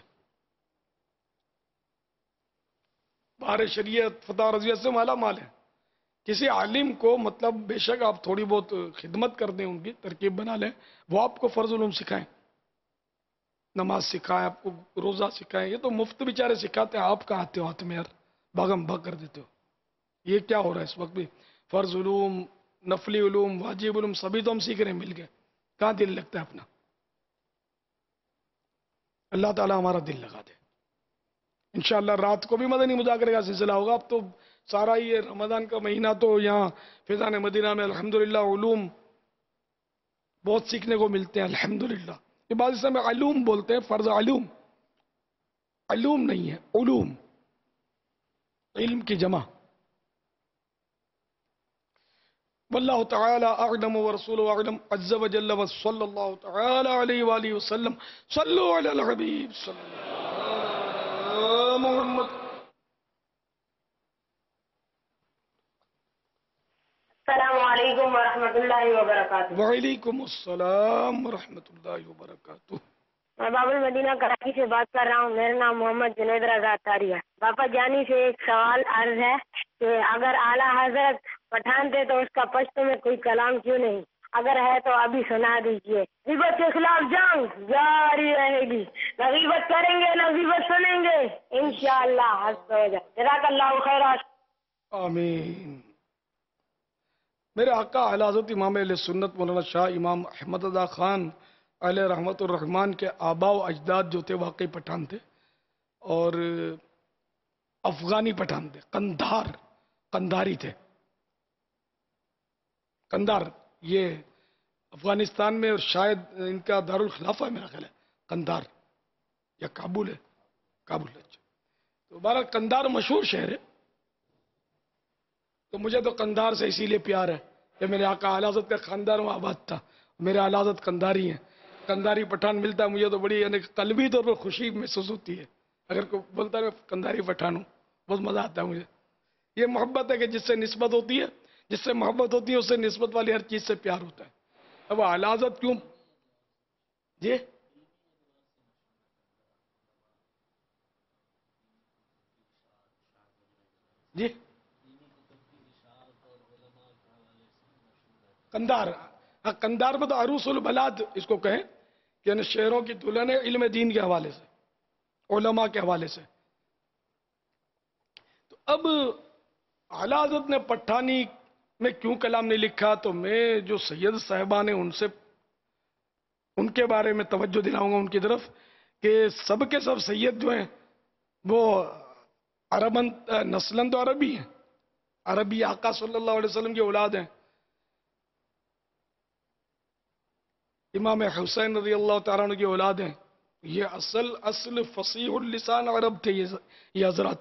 بہار شریعت، فتح رضویہ سے مالا مال ہے. کسی عالم کو مطلب بے شک آپ تھوڑی بہت خدمت کر دیں، ان کی ترکیب بنا لیں، وہ آپ کو فرض علوم سکھائیں، نماز سکھائیں، آپ کو روزہ سکھائیں. یہ تو مفت بیچارے سکھاتے ہیں، آپ کہاں آتے ہو ہاتھ میں یار، بھاگم بھاگ کر دیتے ہو. یہ کیا ہو رہا ہے اس وقت بھی؟ فرض علوم، نفلی علوم، واجب علوم سبھی تو ہم سیکھ رہے ہیں مل کے. کہاں دل لگتا ہے اپنا؟ اللہ تعالیٰ ہمارا دل لگا دے. انشاءاللہ رات کو بھی مدنی مذاکرے کا سلسلہ ہوگا. اب تو سارا یہ رمضان کا مہینہ تو یہاں فیضان مدینہ میں الحمدللہ علوم بہت سیکھنے کو ملتے ہیں الحمدللہ. یہ بعض اس میں علوم بولتے ہیں، فرض علوم، علوم نہیں ہے، علوم، علم کی جمع. واللہ تعالی اعلم ورسولہ اعلم عز وجل وصلی اللہ تعالی علیہ وآلہ وسلم. صلو علی الحبیب صلی اللہ علیہ محمد. السلام علیکم ورحمۃ اللہ وبرکاتہ. وعلیکم السلام ورحمۃ اللہ وبرکاتہ. میں باب المدینہ کراچی سے بات کر رہا ہوں. میرا نام محمد جنید رضا طاری ہے. باپا جانی سے ایک سوال عرض ہے کہ اگر اعلیٰ حضرت پٹھان تھے تو اس کا پشتو میں کوئی کلام کیوں نہیں؟ اگر ہے تو ابھی سنا دیجیے. غیبت کے خلاف جنگ جاری رہے گی. نہ غیبت کریں گے نہ غیبت سنیں گے انشاءاللہ. جزاک اللہ خیر. آمین. میرے آقا اعلیٰ حضرت امام اہل سنت مولانا شاہ امام احمد رضا خان علیہ رحمت الرحمان کے آبا و اجداد جو تھے واقعی پٹھان تھے، اور افغانی پٹھان تھے. قندھاری تھے. قندھار یہ افغانستان میں، اور شاید ان کا دارالخلافہ ہے میرا خیال ہے قندھار، یا کابل ہے، کابل. اچھا، تو بہرحال قندھار مشہور شہر ہے. تو مجھے تو قندھار سے اسی لیے پیار ہے کہ میرے آقا اعلیٰ حضرت کا خاندان وہاں آباد تھا. میرے اعلیٰ حضرت قندھاری ہیں. قندھاری پٹھان ملتا ہے مجھے تو بڑی یعنی قلبی طور پر خوشی محسوس ہوتی ہے. اگر کوئی بولتا ہے میں قندھاری پٹھان ہوں، بہت مزہ آتا ہے مجھے. یہ محبت ہے کہ جس سے نسبت ہوتی ہے، جس سے محبت ہوتی ہے، اس سے نسبت والی ہر چیز سے پیار ہوتا ہے. اب اعلیٰ حضرت کیوں؟ جی جی قندھار، قندھار میں تو عروس البلاد اس کو کہیں کہ یعنی شہروں کی دلہن ہے، علم دین کے حوالے سے، علماء کے حوالے سے. تو اب اعلیٰ حضرت نے پٹھانی میں کیوں کلام نہیں لکھا؟ تو میں جو سید صاحبان ہیں ان کے بارے میں توجہ دلاؤں گا ان کی طرف کہ سب کے سب سید جو ہیں وہ عربن نسلن تو عربی ہیں، عربی آقا صلی اللہ علیہ وسلم کی اولاد ہیں. امام حسین رضی اللہ تعالیٰ عنہ کی اولاد ہیں. یہ اصل فصیح اللسان عرب تھے یہ حضرات.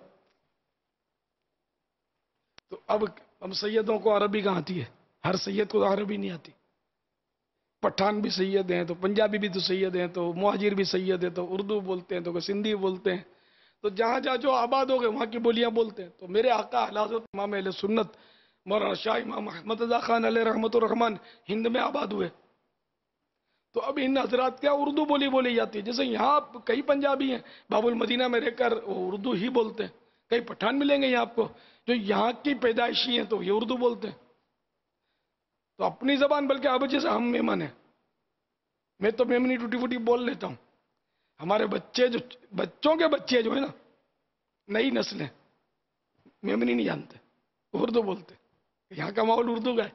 تو اب ہم سیدوں کو عربی کہاں آتی ہے؟ ہر سید کو تو عربی نہیں آتی. پٹھان بھی سید ہیں تو پنجابی بھی تو سید ہیں، تو مہاجر بھی سید ہیں، تو اردو بولتے ہیں، تو سندھی بولتے ہیں. تو جہاں جہاں جو آباد ہو گئے وہاں کی بولیاں بولتے ہیں. تو میرے آقا اعلیٰ حضرت امام اہل سنت مولانا شاہ امام احمد رضا خان علیہ رحمت الرحمان ہند میں آباد ہوئے. تو اب ان حضرات کیا اردو بولی جاتی ہے. جیسے یہاں کئی پنجابی ہیں باب المدینہ میں رہ کر وہ اردو ہی بولتے ہیں. کئی پٹھان ملیں گے یہاں آپ کو جو یہاں کی پیدائشی ہیں تو یہ اردو بولتے ہیں. تو اپنی زبان، بلکہ اب جیسے ہم مہمان ہیں، میں تو میمنی ٹوٹی فوٹی بول لیتا ہوں. ہمارے بچوں کے بچے جو ہے نا، نئی نسلیں میمنی نہیں جانتے، اردو بولتے. یہاں کا ماحول اردو کا ہے.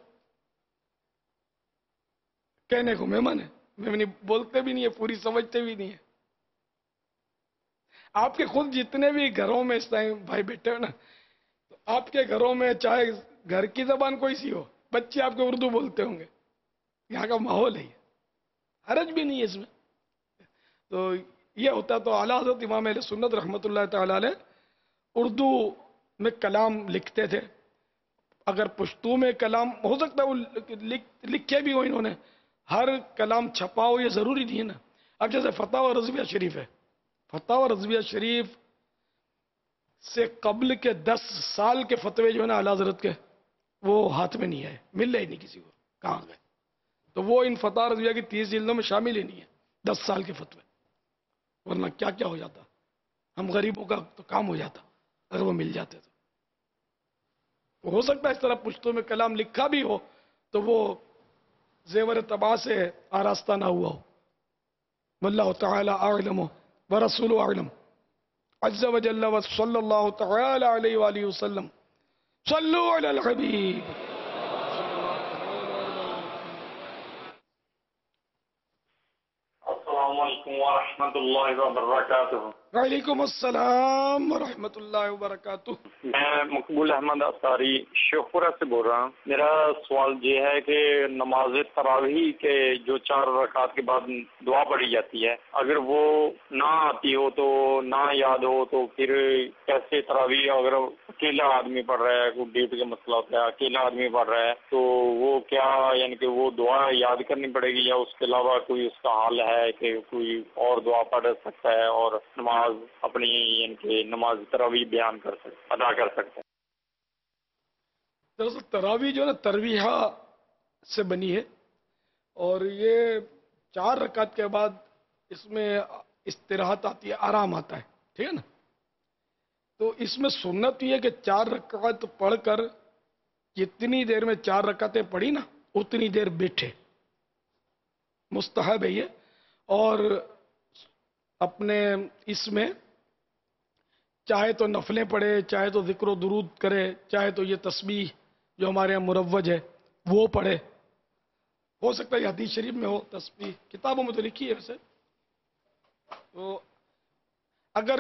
کہنے کو مہمان ہے، میمنی بولتے بھی نہیں ہے، پوری سمجھتے بھی نہیں ہے. آپ کے خود جتنے بھی گھروں میں اس ٹائم بھائی بیٹھے ہو نا، تو آپ کے گھروں میں چاہے گھر کی زبان کوئی سی ہو، بچے آپ کو اردو بولتے ہوں گے. یہاں کا ماحول ہے، حرج بھی نہیں ہے اس میں. تو یہ ہوتا. تو اعلیٰ حضرت امام اہل سنت رحمۃ اللہ تعالی علیہ اردو میں کلام لکھتے تھے. اگر پشتو میں کلام ہو سکتا ہے وہ لکھے بھی ہو انہوں نے، ہر کلام چھپا ہو یہ ضروری نہیں ہے نا. اب جیسے فتح و رضویہ شریف ہے، فتح و رضویہ شریف سے قبل کے 10 سال کے فتوے جو ہے نا اعلیٰ حضرت کے، وہ ہاتھ میں نہیں آئے، مل رہے نہیں کسی کو، کہاں گئے. تو وہ ان فتح رضویہ کی 30 جلدوں میں شامل ہی نہیں ہے 10 سال کے فتوے. ورنہ کیا کیا ہو جاتا، ہم غریبوں کا تو کام ہو جاتا اگر وہ مل جاتے. تو ہو سکتا ہے اس طرح پشتوں میں کلام لکھا بھی ہو تو وہ زیور طبع سے آراستہ نہ ہوا ہو. واللہ تعالی اعلم ورسول اعلم عز وجل وصلی اللہ تعالی علیہ وآلہ وسلم. صلو علی الحبیب. السلام علیکم علیکم ورحمۃ اللہ وبرکاتہ۔ وعلیکم السلام ورحمۃ اللہ وبرکاتہ۔ میں مقبول احمد اطاری شیخ پورہ سے بول رہا ہوں۔ میرا سوال یہ ہے کہ نماز تراویح کے جو 4 رکعت کے بعد دعا پڑھی جاتی ہے، اگر وہ نہ آتی ہو تو نہ یاد ہو تو پھر کیسے تراویح، اگر اکیلا آدمی پڑھ رہا ہے، کوئی ڈیٹ کا مسئلہ ہوتا ہے، اکیلا آدمی پڑھ رہا ہے تو وہ کیا یعنی کہ وہ دعا یاد کرنی پڑے گی، یا اس کے علاوہ کوئی اس کا حل ہے کہ کوئی اور دعا پڑھ سکتا ہے اور نماز اپنی یعنی کہ نماز تراویح بیان کر سکتا، ادا کر سکتا ہے؟ دراصل تراویح جو ہے نا ترویحہ سے بنی ہے، اور یہ 4 رکعت کے بعد اس میں استراحت آتی ہے، آرام آتا ہے، ٹھیک ہے نا؟ تو اس میں سنت یہ ہے کہ 4 رکعت پڑھ کر جتنی دیر میں 4 رکعتیں پڑھی نا اتنی دیر بیٹھے، مستحب ہے یہ۔ اور اپنے اس میں چاہے تو نفلیں پڑھے، چاہے تو ذکر و درود کرے، چاہے تو یہ تسبیح جو ہمارے یہاں مروج ہے وہ پڑھے، ہو سکتا ہے یہ حدیث شریف میں ہو، تسبیح کتابوں میں تو لکھی ہے ویسے۔ تو اگر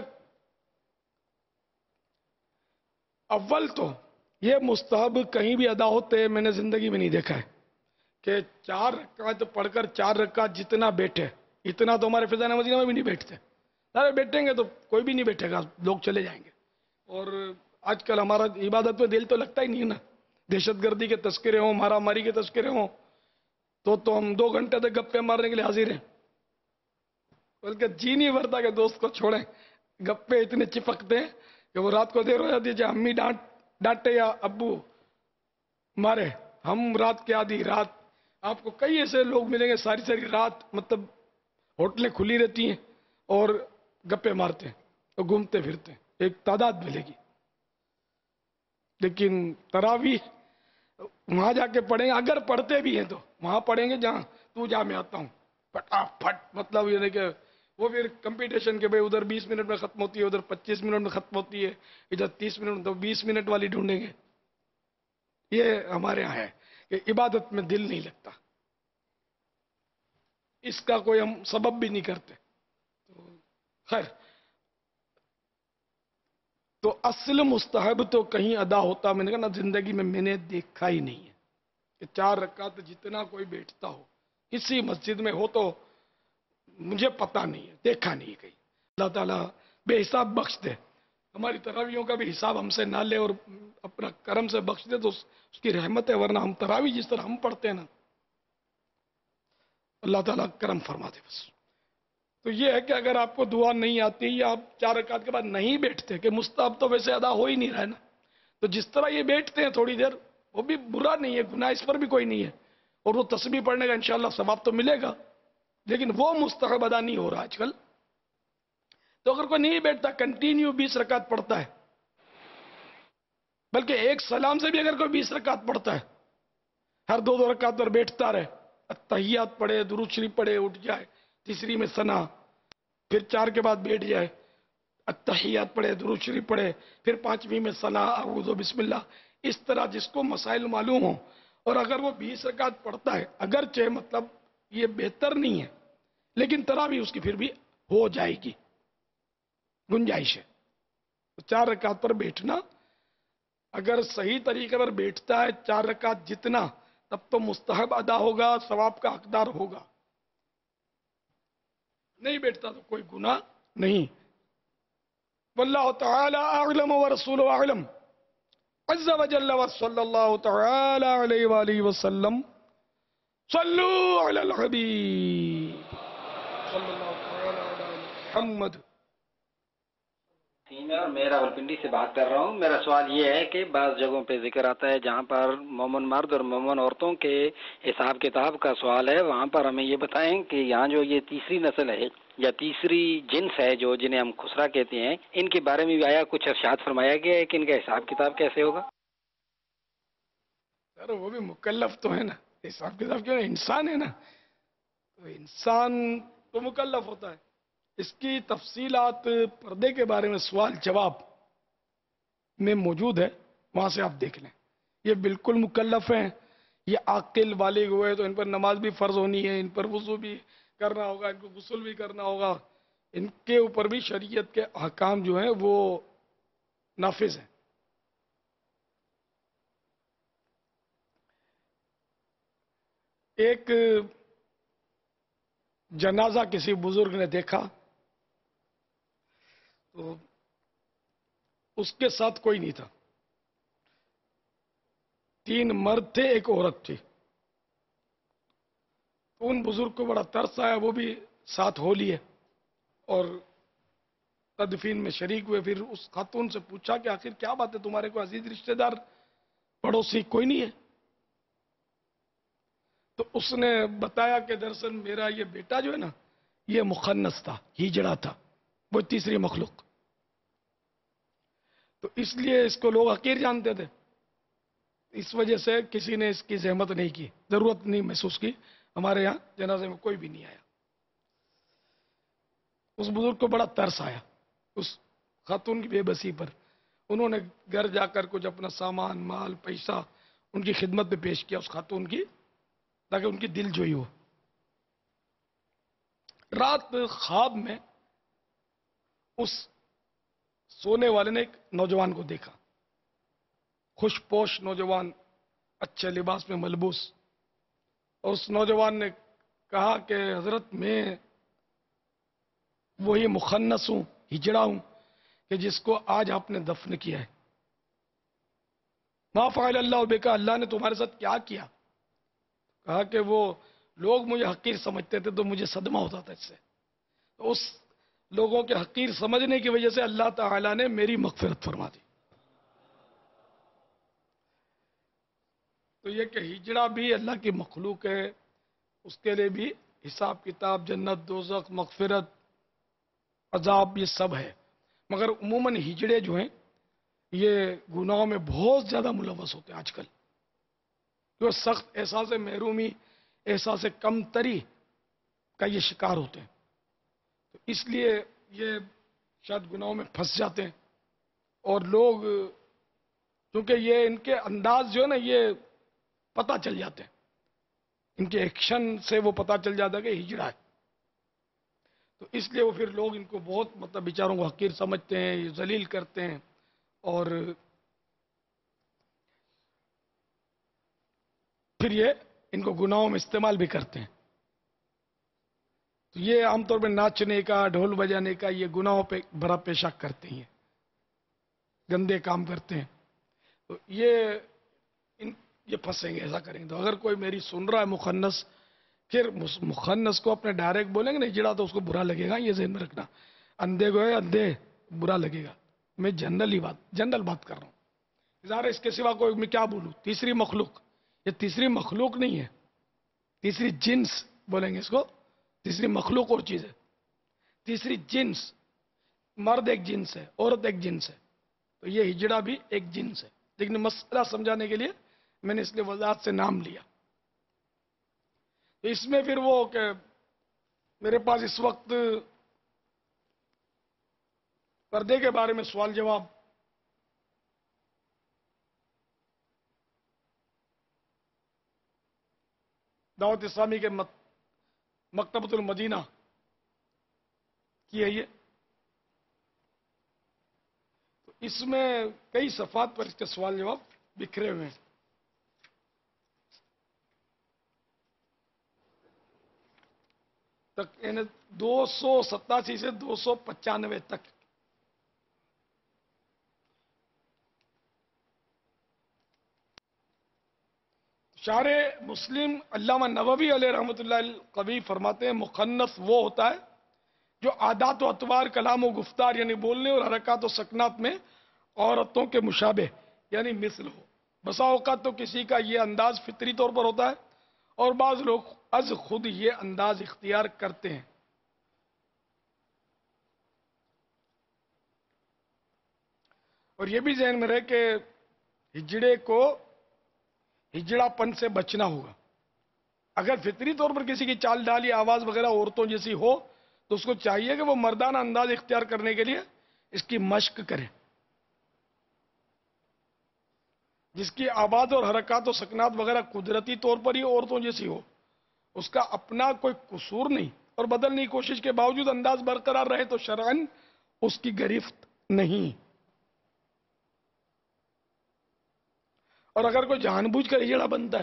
اول تو یہ مستحب کہیں بھی ادا ہوتے میں نے زندگی میں نہیں دیکھا ہے کہ 4 رکعت پڑھ کر 4 رکعت جتنا بیٹھے، اتنا تو ہمارے فضائل مدینہ میں بھی نہیں بیٹھتے، سارے بیٹھیں گے تو کوئی بھی نہیں بیٹھے گا، لوگ چلے جائیں گے۔ اور آج کل ہمارا عبادت میں دل تو لگتا ہی نہیں ہے نا، دہشت گردی کے تذکرے ہوں، مارا ماری کے تذکرے ہوں تو ہم 2 گھنٹے تک گپے مارنے کے لیے حاضر ہیں، بلکہ جی نہیں بھرتا کہ دوست کو چھوڑیں، گپے اتنے چپکتے ہیں کہ وہ رات کو دیر ہو جاتی ہے، چاہے امی ڈانٹے یا ابو مارے، ہم رات کے آدھی رات، آپ کو کئی ایسے لوگ ملیں گے ساری ساری رات مطلب ہوٹلیں کھلی رہتی ہیں اور گپے مارتے ہیں اور گھومتے پھرتے ہیں، ایک تعداد ملے گی۔ لیکن تراویح وہاں جا کے پڑھیں گے، اگر پڑھتے بھی ہیں تو وہاں پڑھیں گے جہاں تو جا میں آتا ہوں، پھٹ مطلب یہ نہیں کہ وہ پھر کمپٹیشن کے بھائی ادھر 20 منٹ میں ختم ہوتی ہے، ادھر 25 منٹ میں ختم ہوتی ہے، ادھر 30 منٹ تو 20 منٹ والی ڈھونڈیں گے۔ یہ ہمارے ہاں ہے کہ عبادت میں دل نہیں لگتا، اس کا کوئی ہم سبب بھی نہیں کرتے۔ تو خیر، تو اصل مستحب تو کہیں ادا ہوتا میں نے کہا نا زندگی میں نے دیکھا ہی نہیں ہے کہ 4 رکعت جتنا کوئی بیٹھتا ہو کسی مسجد میں ہو، تو مجھے پتا نہیں ہے، دیکھا نہیں ہے کہیں۔ اللہ تعالیٰ بے حساب بخش دے، ہماری تراویحوں کا بھی حساب ہم سے نہ لے اور اپنا کرم سے بخش دے تو اس کی رحمت ہے، ورنہ ہم تراویح جس طرح ہم پڑھتے ہیں نا، اللہ تعالیٰ کرم فرما دے بس۔ تو یہ ہے کہ اگر آپ کو دعا نہیں آتی یا آپ 4 رکعت کے بعد نہیں بیٹھتے، کہ مستحب تو ویسے ادا ہو ہی نہیں رہا ہے نا، تو جس طرح یہ بیٹھتے ہیں تھوڑی دیر، وہ بھی برا نہیں ہے، گناہ اس پر بھی کوئی نہیں ہے، اور وہ تسبیح پڑھنے کا انشاءاللہ ثواب تو ملے گا، لیکن وہ مستحب ادا نہیں ہو رہا آج کل۔ تو اگر کوئی نہیں بیٹھتا، کنٹینیو 20 رکعت پڑھتا ہے، بلکہ ایک سلام سے بھی اگر کوئی 20 رکعت پڑھتا ہے، ہر 2 رکعت پر بیٹھتا رہے، التحیات پڑھے، درود شریف پڑھے، اٹھ جائے، تیسری میں ثنا، پھر 4 کے بعد بیٹھ جائے، التحیات پڑھے، درود شریف پڑھے، پھر 5ویں میں ثنا، اعوذ بسم اللہ، اس طرح جس کو مسائل معلوم ہوں، اور اگر وہ 20 رکعت پڑھتا ہے، اگرچہ مطلب یہ بہتر نہیں ہے، لیکن تراویح اس کی پھر بھی ہو جائے گی، گنجائش ہے۔ 4 رکعت پر بیٹھنا، اگر صحیح طریقے پر بیٹھتا ہے 4 رکعت جتنا، تب تو مستحب ادا ہوگا، ثواب کا حقدار ہوگا، نہیں بیٹھتا تو کوئی گناہ نہیں۔ واللہ تعالی اعلم ورسولہ اعلم، عز وجل وصلی اللہ تعالی علیہ وآلہ وسلم، صلو علی الحبیب صلی اللہ تعالی علی محمد۔ میں میرا راولپنڈی سے بات کر رہا ہوں۔ میرا سوال یہ ہے کہ بعض جگہوں پہ ذکر آتا ہے جہاں پر مومن مرد اور مومن عورتوں کے حساب کتاب کا سوال ہے، وہاں پر ہمیں یہ بتائیں کہ یہاں جو یہ تیسری نسل ہے یا تیسری جنس ہے جو جنہیں ہم خسرا کہتے ہیں، ان کے بارے میں بھی آیا کچھ ارشاد فرمایا گیا ہے کہ ان کا حساب کتاب کیسے ہوگا؟ سر وہ بھی مکلف تو ہے نا، حساب کتاب کیوں، انسان ہے نا، تو انسان تو مکلف ہوتا ہے۔ اس کی تفصیلات پردے کے بارے میں سوال جواب میں موجود ہے، وہاں سے آپ دیکھ لیں۔ یہ بالکل مکلف ہیں، یہ عاقل بالغ ہوئے تو ان پر نماز بھی فرض ہونی ہے، ان پر وضو بھی کرنا ہوگا، ان کو غسل بھی کرنا ہوگا، ان کے اوپر بھی شریعت کے احکام جو ہیں وہ نافذ ہیں۔ ایک جنازہ کسی بزرگ نے دیکھا تو اس کے ساتھ کوئی نہیں تھا، 3 مرد تھے، ایک عورت تھی۔ تو ان بزرگ کو بڑا ترس آیا، وہ بھی ساتھ ہو لیے اور تدفین میں شریک ہوئے۔ پھر اس خاتون سے پوچھا کہ آخر کیا بات ہے، تمہارے کو عزیز رشتہ دار پڑوسی کوئی نہیں ہے؟ تو اس نے بتایا کہ دراصل میرا یہ بیٹا جو ہے نا، یہ مخنث تھا، ہجڑا تھا، وہ تیسری مخلوق، تو اس لیے اس کو لوگ حقیر جانتے تھے، اس وجہ سے کسی نے اس کی زحمت نہیں کی، ضرورت نہیں محسوس کی، ہمارے یہاں جنازے میں کوئی بھی نہیں آیا۔ اس بزرگ کو بڑا ترس آیا اس خاتون کی بے بسی پر۔ انہوں نے گھر جا کر کچھ اپنا سامان، مال، پیسہ ان کی خدمت میں پیش کیا اس خاتون کی، تاکہ ان کی دل جوئی ہو۔ رات خواب میں اس سونے والے نے ایک نوجوان کو دیکھا، خوش پوش نوجوان، اچھے لباس میں ملبوس، اور اس نوجوان نے کہا کہ حضرت میں وہی مخنث ہوں، ہجڑا ہوں کہ جس کو آج آپ نے دفن کیا ہے۔ ما فعل اللہ بک، اللہ نے تمہارے ساتھ کیا کیا؟ کہا کہ وہ لوگ مجھے حقیر سمجھتے تھے تو مجھے صدمہ ہوتا تھا اس سے، تو اس لوگوں کے حقیر سمجھنے کی وجہ سے اللہ تعالی نے میری مغفرت فرما دی۔ تو یہ کہ ہجڑا بھی اللہ کی مخلوق ہے، اس کے لیے بھی حساب کتاب، جنت، دوزخ، مغفرت، عذاب، یہ سب ہے۔ مگر عموماً ہجڑے جو ہیں یہ گناہوں میں بہت زیادہ ملوث ہوتے ہیں آج کل، جو سخت احساس محرومی، احساس کمتری کا یہ شکار ہوتے ہیں، تو اس لیے یہ شاید گناہوں میں پھنس جاتے ہیں۔ اور لوگ کیونکہ یہ ان کے انداز جو ہے نا، یہ پتہ چل جاتے ہیں، ان کے ایکشن سے وہ پتہ چل جاتا ہے کہ ہجڑا ہے، تو اس لیے وہ پھر لوگ ان کو بہت بیچاروں کو حقیر سمجھتے ہیں، یہ ذلیل کرتے ہیں، اور پھر یہ ان کو گناہوں میں استعمال بھی کرتے ہیں۔ تو یہ عام طور پہ ناچنے کا، ڈھول بجانے کا، یہ گناہوں پہ بڑا پیشہ کرتے ہیں، گندے کام کرتے ہیں، تو یہ پھنسیں گے ایسا کریں گے۔ تو اگر کوئی میری سن رہا ہے مخنث، پھر مخنث کو اپنے ڈائریکٹ بولیں گے نا ہجڑا، تو اس کو برا لگے گا، یہ ذہن میں رکھنا۔ اندھے کو ہے اندھے برا لگے گا، میں جنرل بات کر رہا ہوں، ظاہر ہے اس کے سوا کوئی میں کیا بولوں۔ تیسری مخلوق، یہ تیسری مخلوق نہیں ہے، تیسری جنس بولیں گے اس کو، تیسری مخلوق اور چیز ہے، تیسری جنس، مرد ایک جنس ہے، عورت ایک جنس ہے، تو یہ ہجڑا بھی ایک جنس ہے، لیکن مسئلہ سمجھانے کے لیے میں نے اس لیے وضاحت سے نام لیا۔ اس میں پھر وہ کہ میرے پاس اس وقت پردے کے بارے میں سوال جواب، دعوت اسلامی کے مکتبۃ المدینہ کی ہے یہ، تو اس میں کئی صفحات پر اس کے سوال جواب بکھرے ہوئے ہیں۔ تک یعنی 287 سے 295 تک۔ شارح مسلم علامہ نووی علیہ رحمۃ اللہ القوی فرماتے ہیں مخنث وہ ہوتا ہے جو عادات و اطوار، کلام و گفتار یعنی بولنے اور حرکات و سکنات میں عورتوں کے مشابہ یعنی مثل ہو۔ بسا اوقات تو کسی کا یہ انداز فطری طور پر ہوتا ہے اور بعض لوگ از خود یہ انداز اختیار کرتے ہیں۔ اور یہ بھی ذہن میں رہے کہ ہجڑے کو ہجڑا پن سے بچنا ہوگا۔ اگر فطری طور پر کسی کی چال ڈال یا آواز وغیرہ عورتوں جیسی ہو تو اس کو چاہیے کہ وہ مردانہ انداز اختیار کرنے کے لیے اس کی مشق کرے۔ جس کی آواز اور حرکات و سکنات وغیرہ قدرتی طور پر ہی عورتوں جیسی ہو، اس کا اپنا کوئی قصور نہیں، اور بدلنے کی کوشش کے باوجود انداز برقرار رہے تو شرعن اس کی گرفت نہیں. اور اگر کوئی جان بوجھ کر ہجڑا بنتا ہے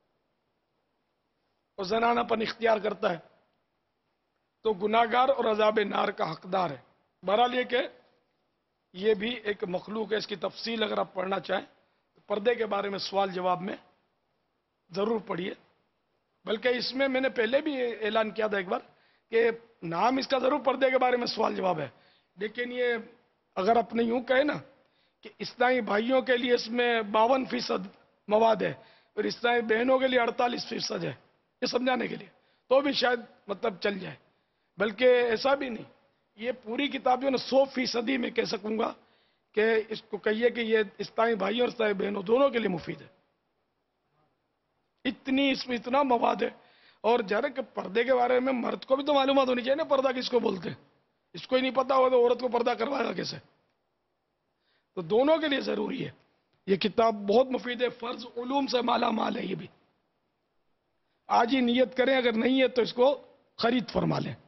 اور زنانہ پن اختیار کرتا ہے تو گناہگار اور عذاب نار کا حقدار ہے. بہرحال یہ کہ یہ بھی ایک مخلوق ہے. اس کی تفصیل اگر آپ پڑھنا چاہیں تو پردے کے بارے میں سوال جواب میں ضرور پڑھیے. بلکہ اس میں نے پہلے بھی اعلان کیا تھا ایک بار کہ نام اس کا ضرور پردے کے بارے میں سوال جواب ہے، لیکن یہ اگر اپنے یوں کہے نا کہ اسلامی بھائیوں کے لیے اس میں 52% مواد ہے اور اسلامی بہنوں کے لیے 48% ہے، یہ سمجھانے کے لیے تو بھی شاید مطلب چل جائے. بلکہ ایسا بھی نہیں، یہ پوری کتاب جو ہے نا 100% میں کہہ سکوں گا کہ اس کو کہیے کہ یہ اسلامی بھائیوں اور اسلامی بہنوں دونوں کے لیے مفید ہے. اتنی اس میں اتنا مواد ہے. اور ذرا کہ پردے کے بارے میں مرد کو بھی تو معلومات ہونی چاہیے نا پردہ کس کو بولتے ہیں. اس کو ہی نہیں پتا ہوگا تو عورت کو پردہ کروائے گا کیسے؟ تو دونوں کے لیے ضروری ہے. یہ کتاب بہت مفید ہے، فرض علوم سے مالا مال ہے. یہ بھی آج ہی نیت کریں، اگر نہیں ہے تو اس کو خرید فرما لیں.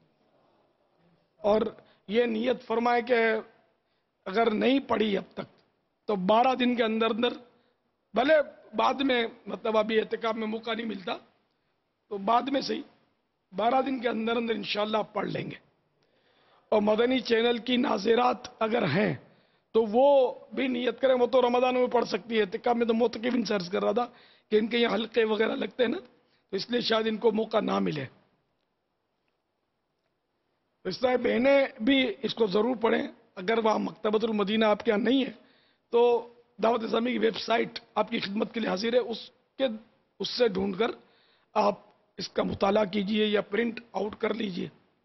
اور یہ نیت فرمائے کہ اگر نہیں پڑھی اب تک تو 12 دن کے اندر اندر، بھلے بعد میں مطلب ابھی اعتکاف میں موقع نہیں ملتا تو بعد میں صحیح 12 دن کے اندر اندر انشاءاللہ آپ پڑھ لیں گے. اور مدنی چینل کی ناظرات اگر ہیں تو وہ بھی نیت کریں. وہ تو رمضان میں پڑھ سکتی ہے، اعتکاف میں تو معتکفین سے عرض کر رہا تھا کہ ان کے یہاں حلقے وغیرہ لگتے ہیں نا، تو اس لیے شاید ان کو موقع نہ ملے. اس طرح بہنیں بھی اس کو ضرور پڑھیں. اگر وہاں مکتبۃ المدینہ آپ کے یہاں نہیں ہے تو دعوت اسلامی کی ویب سائٹ آپ کی خدمت کے لیے حاضر ہے، اس سے ڈھونڈ کر آپ اس کا مطالعہ کیجئے یا پرنٹ آؤٹ کر لیجئے.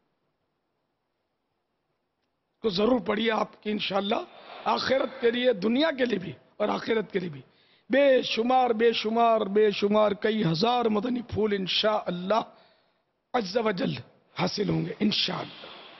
کو ضرور پڑھیے. آپ کی انشاءاللہ آخرت کے لیے، دنیا کے لیے بھی اور آخرت کے لیے بھی بے شمار کئی ہزار مدنی پھول انشاءاللہ عز و جل حاصل ہوں گے انشاءاللہ.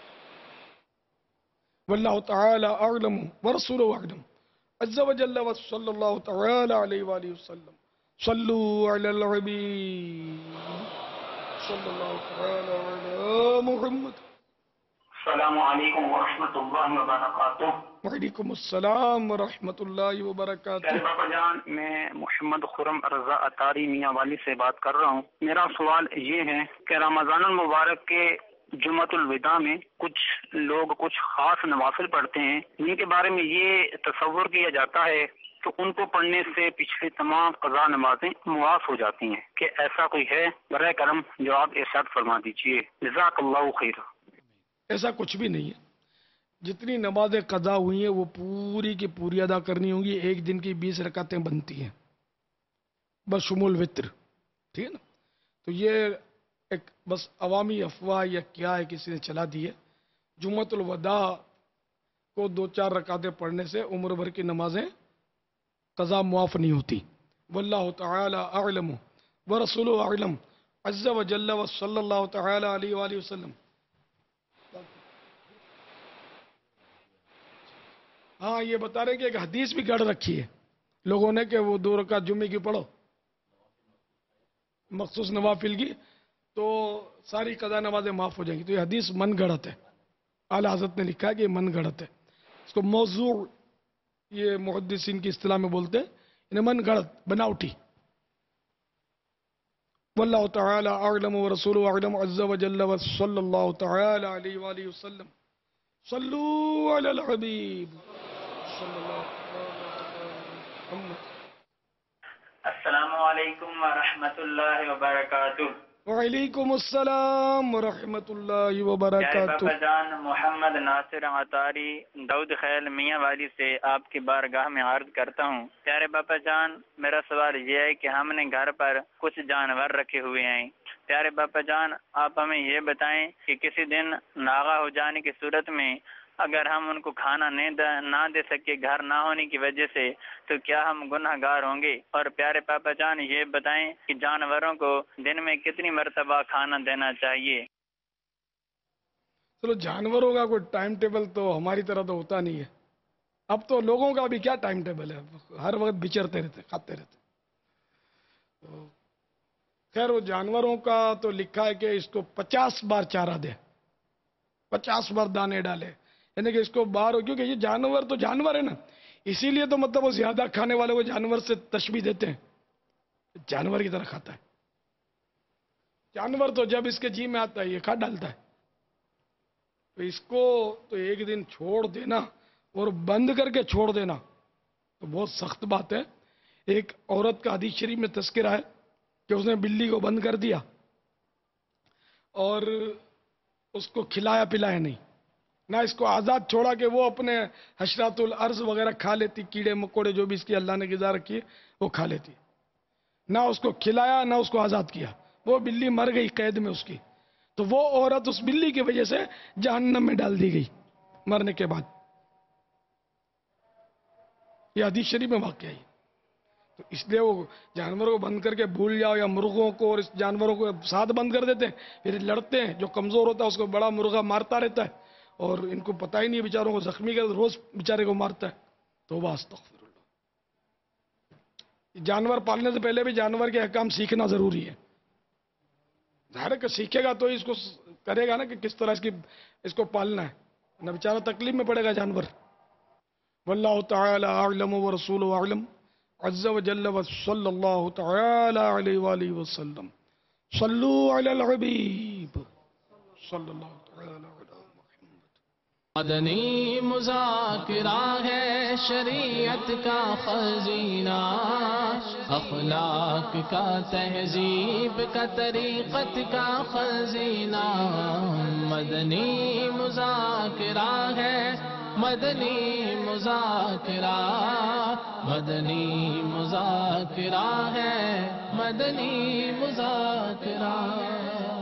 واللہ تعالی اعلم ورسولہ اعلم عز و جل وصلی اللہ تعالی علیہ وآلہ وسلم. صلو علی الحبیب صلی اللہ تعالی علی محمد. السلام علیکم ورحمۃ اللہ وبرکاتہ. وعلیکم السلام ورحمۃ اللہ وبرکاتہ. بابا جان، میں محمد خرم رضا اطاری میاں والی سے بات کر رہا ہوں. میرا سوال یہ ہے کہ رمضان المبارک کے جمعۃ الوداع میں کچھ لوگ کچھ خاص نوافل پڑھتے ہیں، جن کے بارے میں یہ تصور کیا جاتا ہے تو ان کو پڑھنے سے پچھلی تمام قضا نمازیں معاف ہو جاتی ہیں. کہ ایسا کوئی ہے؟ برائے کرم جواب ارشاد فرما دیجیے. جزاک اللہ خیر. ایسا کچھ بھی نہیں ہے. جتنی نمازیں قضا ہوئی ہیں وہ پوری کی پوری ادا کرنی ہوں گی. ایک دن کی 20 رکعتیں بنتی ہیں بشمول وطر. ٹھیک ہے نا؟ تو یہ ایک بس عوامی افواہ یا کیا ہے کسی نے چلا دی ہے. جمعۃ الوداع کو 2-4 رکعتیں پڑھنے سے عمر بھر کی نمازیں قضا معاف نہیں ہوتی. واللہ تعالی اعلم ورسولہ اعلم عز و جل وصلی اللہ تعالی علیہ وآلہ وسلم. ہاں، یہ بتا رہے کہ ایک حدیث بھی گڑھ رکھی ہے لوگوں نے کہ وہ 2 رکعت جمعے کی پڑھو مخصوص نوافل کی تو ساری قضا نمازیں معاف ہو جائیں گی. تو یہ حدیث من گڑھت ہے. اعلی حضرت نے لکھا ہے کہ یہ من گڑھت ہے. اس کو موضوع یہ محدثین کی اصطلاح میں بولتے ہیں، انہیں من گڑھت، بناوٹی. واللہ تعالی اعلم ورسولہ اعلم عز و جل وصلی اللہ تعالی علیہ وآلہ وسلم. صلو علی الحبیب صلی اللہ علیہ وسلم. السلام علیکم ورحمۃ اللہ وبرکاتہ. وعلیکم السلام ورحمۃ اللہ وبرکاتہ. بابا جان، محمد ناصر اطاری دودھ خیل میاں والی سے آپ کی بارگاہ میں عرض کرتا ہوں. پیارے بابا جان، میرا سوال یہ ہے کہ ہم نے گھر پر کچھ جانور رکھے ہوئے ہیں. پیارے بابا جان، آپ ہمیں یہ بتائیں کہ کسی دن ناغہ ہو جانے کی صورت میں اگر ہم ان کو کھانا نہ دے سکے گھر نہ ہونے کی وجہ سے تو کیا ہم گناہ گار ہوں گے؟ اور پیارے پاپا جان یہ بتائیں کہ جانوروں کو دن میں کتنی مرتبہ کھانا دینا چاہیے؟ چلو، جانوروں کا کوئی ٹائم ٹیبل تو ہماری طرح تو ہوتا نہیں ہے. اب تو لوگوں کا بھی کیا ٹائم ٹیبل ہے، ہر وقت بچرتے رہتے، کھاتے رہتے. خیر وہ جانوروں کا تو لکھا ہے کہ اس کو 50 بار چارہ دے، 50 بار دانے ڈالے، یعنی کہ اس کو بار ہو، کیونکہ یہ جانور تو جانور ہے نا، اسی لیے تو مطلب وہ زیادہ کھانے والے وہ جانور سے تشبیہ دیتے ہیں، جانور کی طرح کھاتا ہے۔ جانور تو جب اس کے جی میں آتا ہے یہ کھا ڈالتا ہے، تو اس کو تو ایک دن چھوڑ دینا اور بند کر کے چھوڑ دینا تو بہت سخت بات ہے۔ ایک عورت کا حدیث شریف میں تذکرہ ہے کہ اس نے بلی کو بند کر دیا اور اس کو کھلایا پلایا نہیں، نہ اس کو آزاد چھوڑا کہ وہ اپنے حشرات الارض وغیرہ کھا لیتی، کیڑے مکوڑے جو بھی اس کی اللہ نے غذا رکھی ہے وہ کھا لیتی، نہ اس کو کھلایا نہ اس کو آزاد کیا، وہ بلی مر گئی قید میں اس کی، تو وہ عورت اس بلی کی وجہ سے جہنم میں ڈال دی گئی مرنے کے بعد۔ یہ حدیث شریف میں واقعہ ہے، تو اس لیے وہ جانوروں کو بند کر کے بھول جاؤ، یا مرغوں کو اور اس جانوروں کو ساتھ بند کر دیتے ہیں، پھر لڑتے ہیں، جو کمزور ہوتا ہے اس کو بڑا مرغا مارتا رہتا ہے اور ان کو پتہ ہی نہیں بیچاروں کو زخمی کر روز بیچارے کو مارتا ہے۔ توبہ استغفر اللہ۔ جانور پالنے سے پہلے بھی جانور کے احکام سیکھنا ضروری ہے، ظاہر ہے کہ سیکھے گا تو اس کو کرے گا نا کہ کس طرح اس کو پالنا ہے، نہ بیچارہ تکلیف میں پڑے گا جانور۔ واللہ تعالی اعلم ورسولہ اعلم عز وجل وصلی اللہ تعالی علیہ وآلہ وسلم۔ صلو علی الحبیب صلی اللہ تعالی علیہ وسلم۔ مدنی مذاکرہ ہے شریعت کا خزینہ، اخلاق کا تہذیب کا طریقت کا خزینہ، مدنی مذاکرہ ہے، مدنی مذاکرہ، مدنی مذاکرہ ہے، مدنی مذاکرہ۔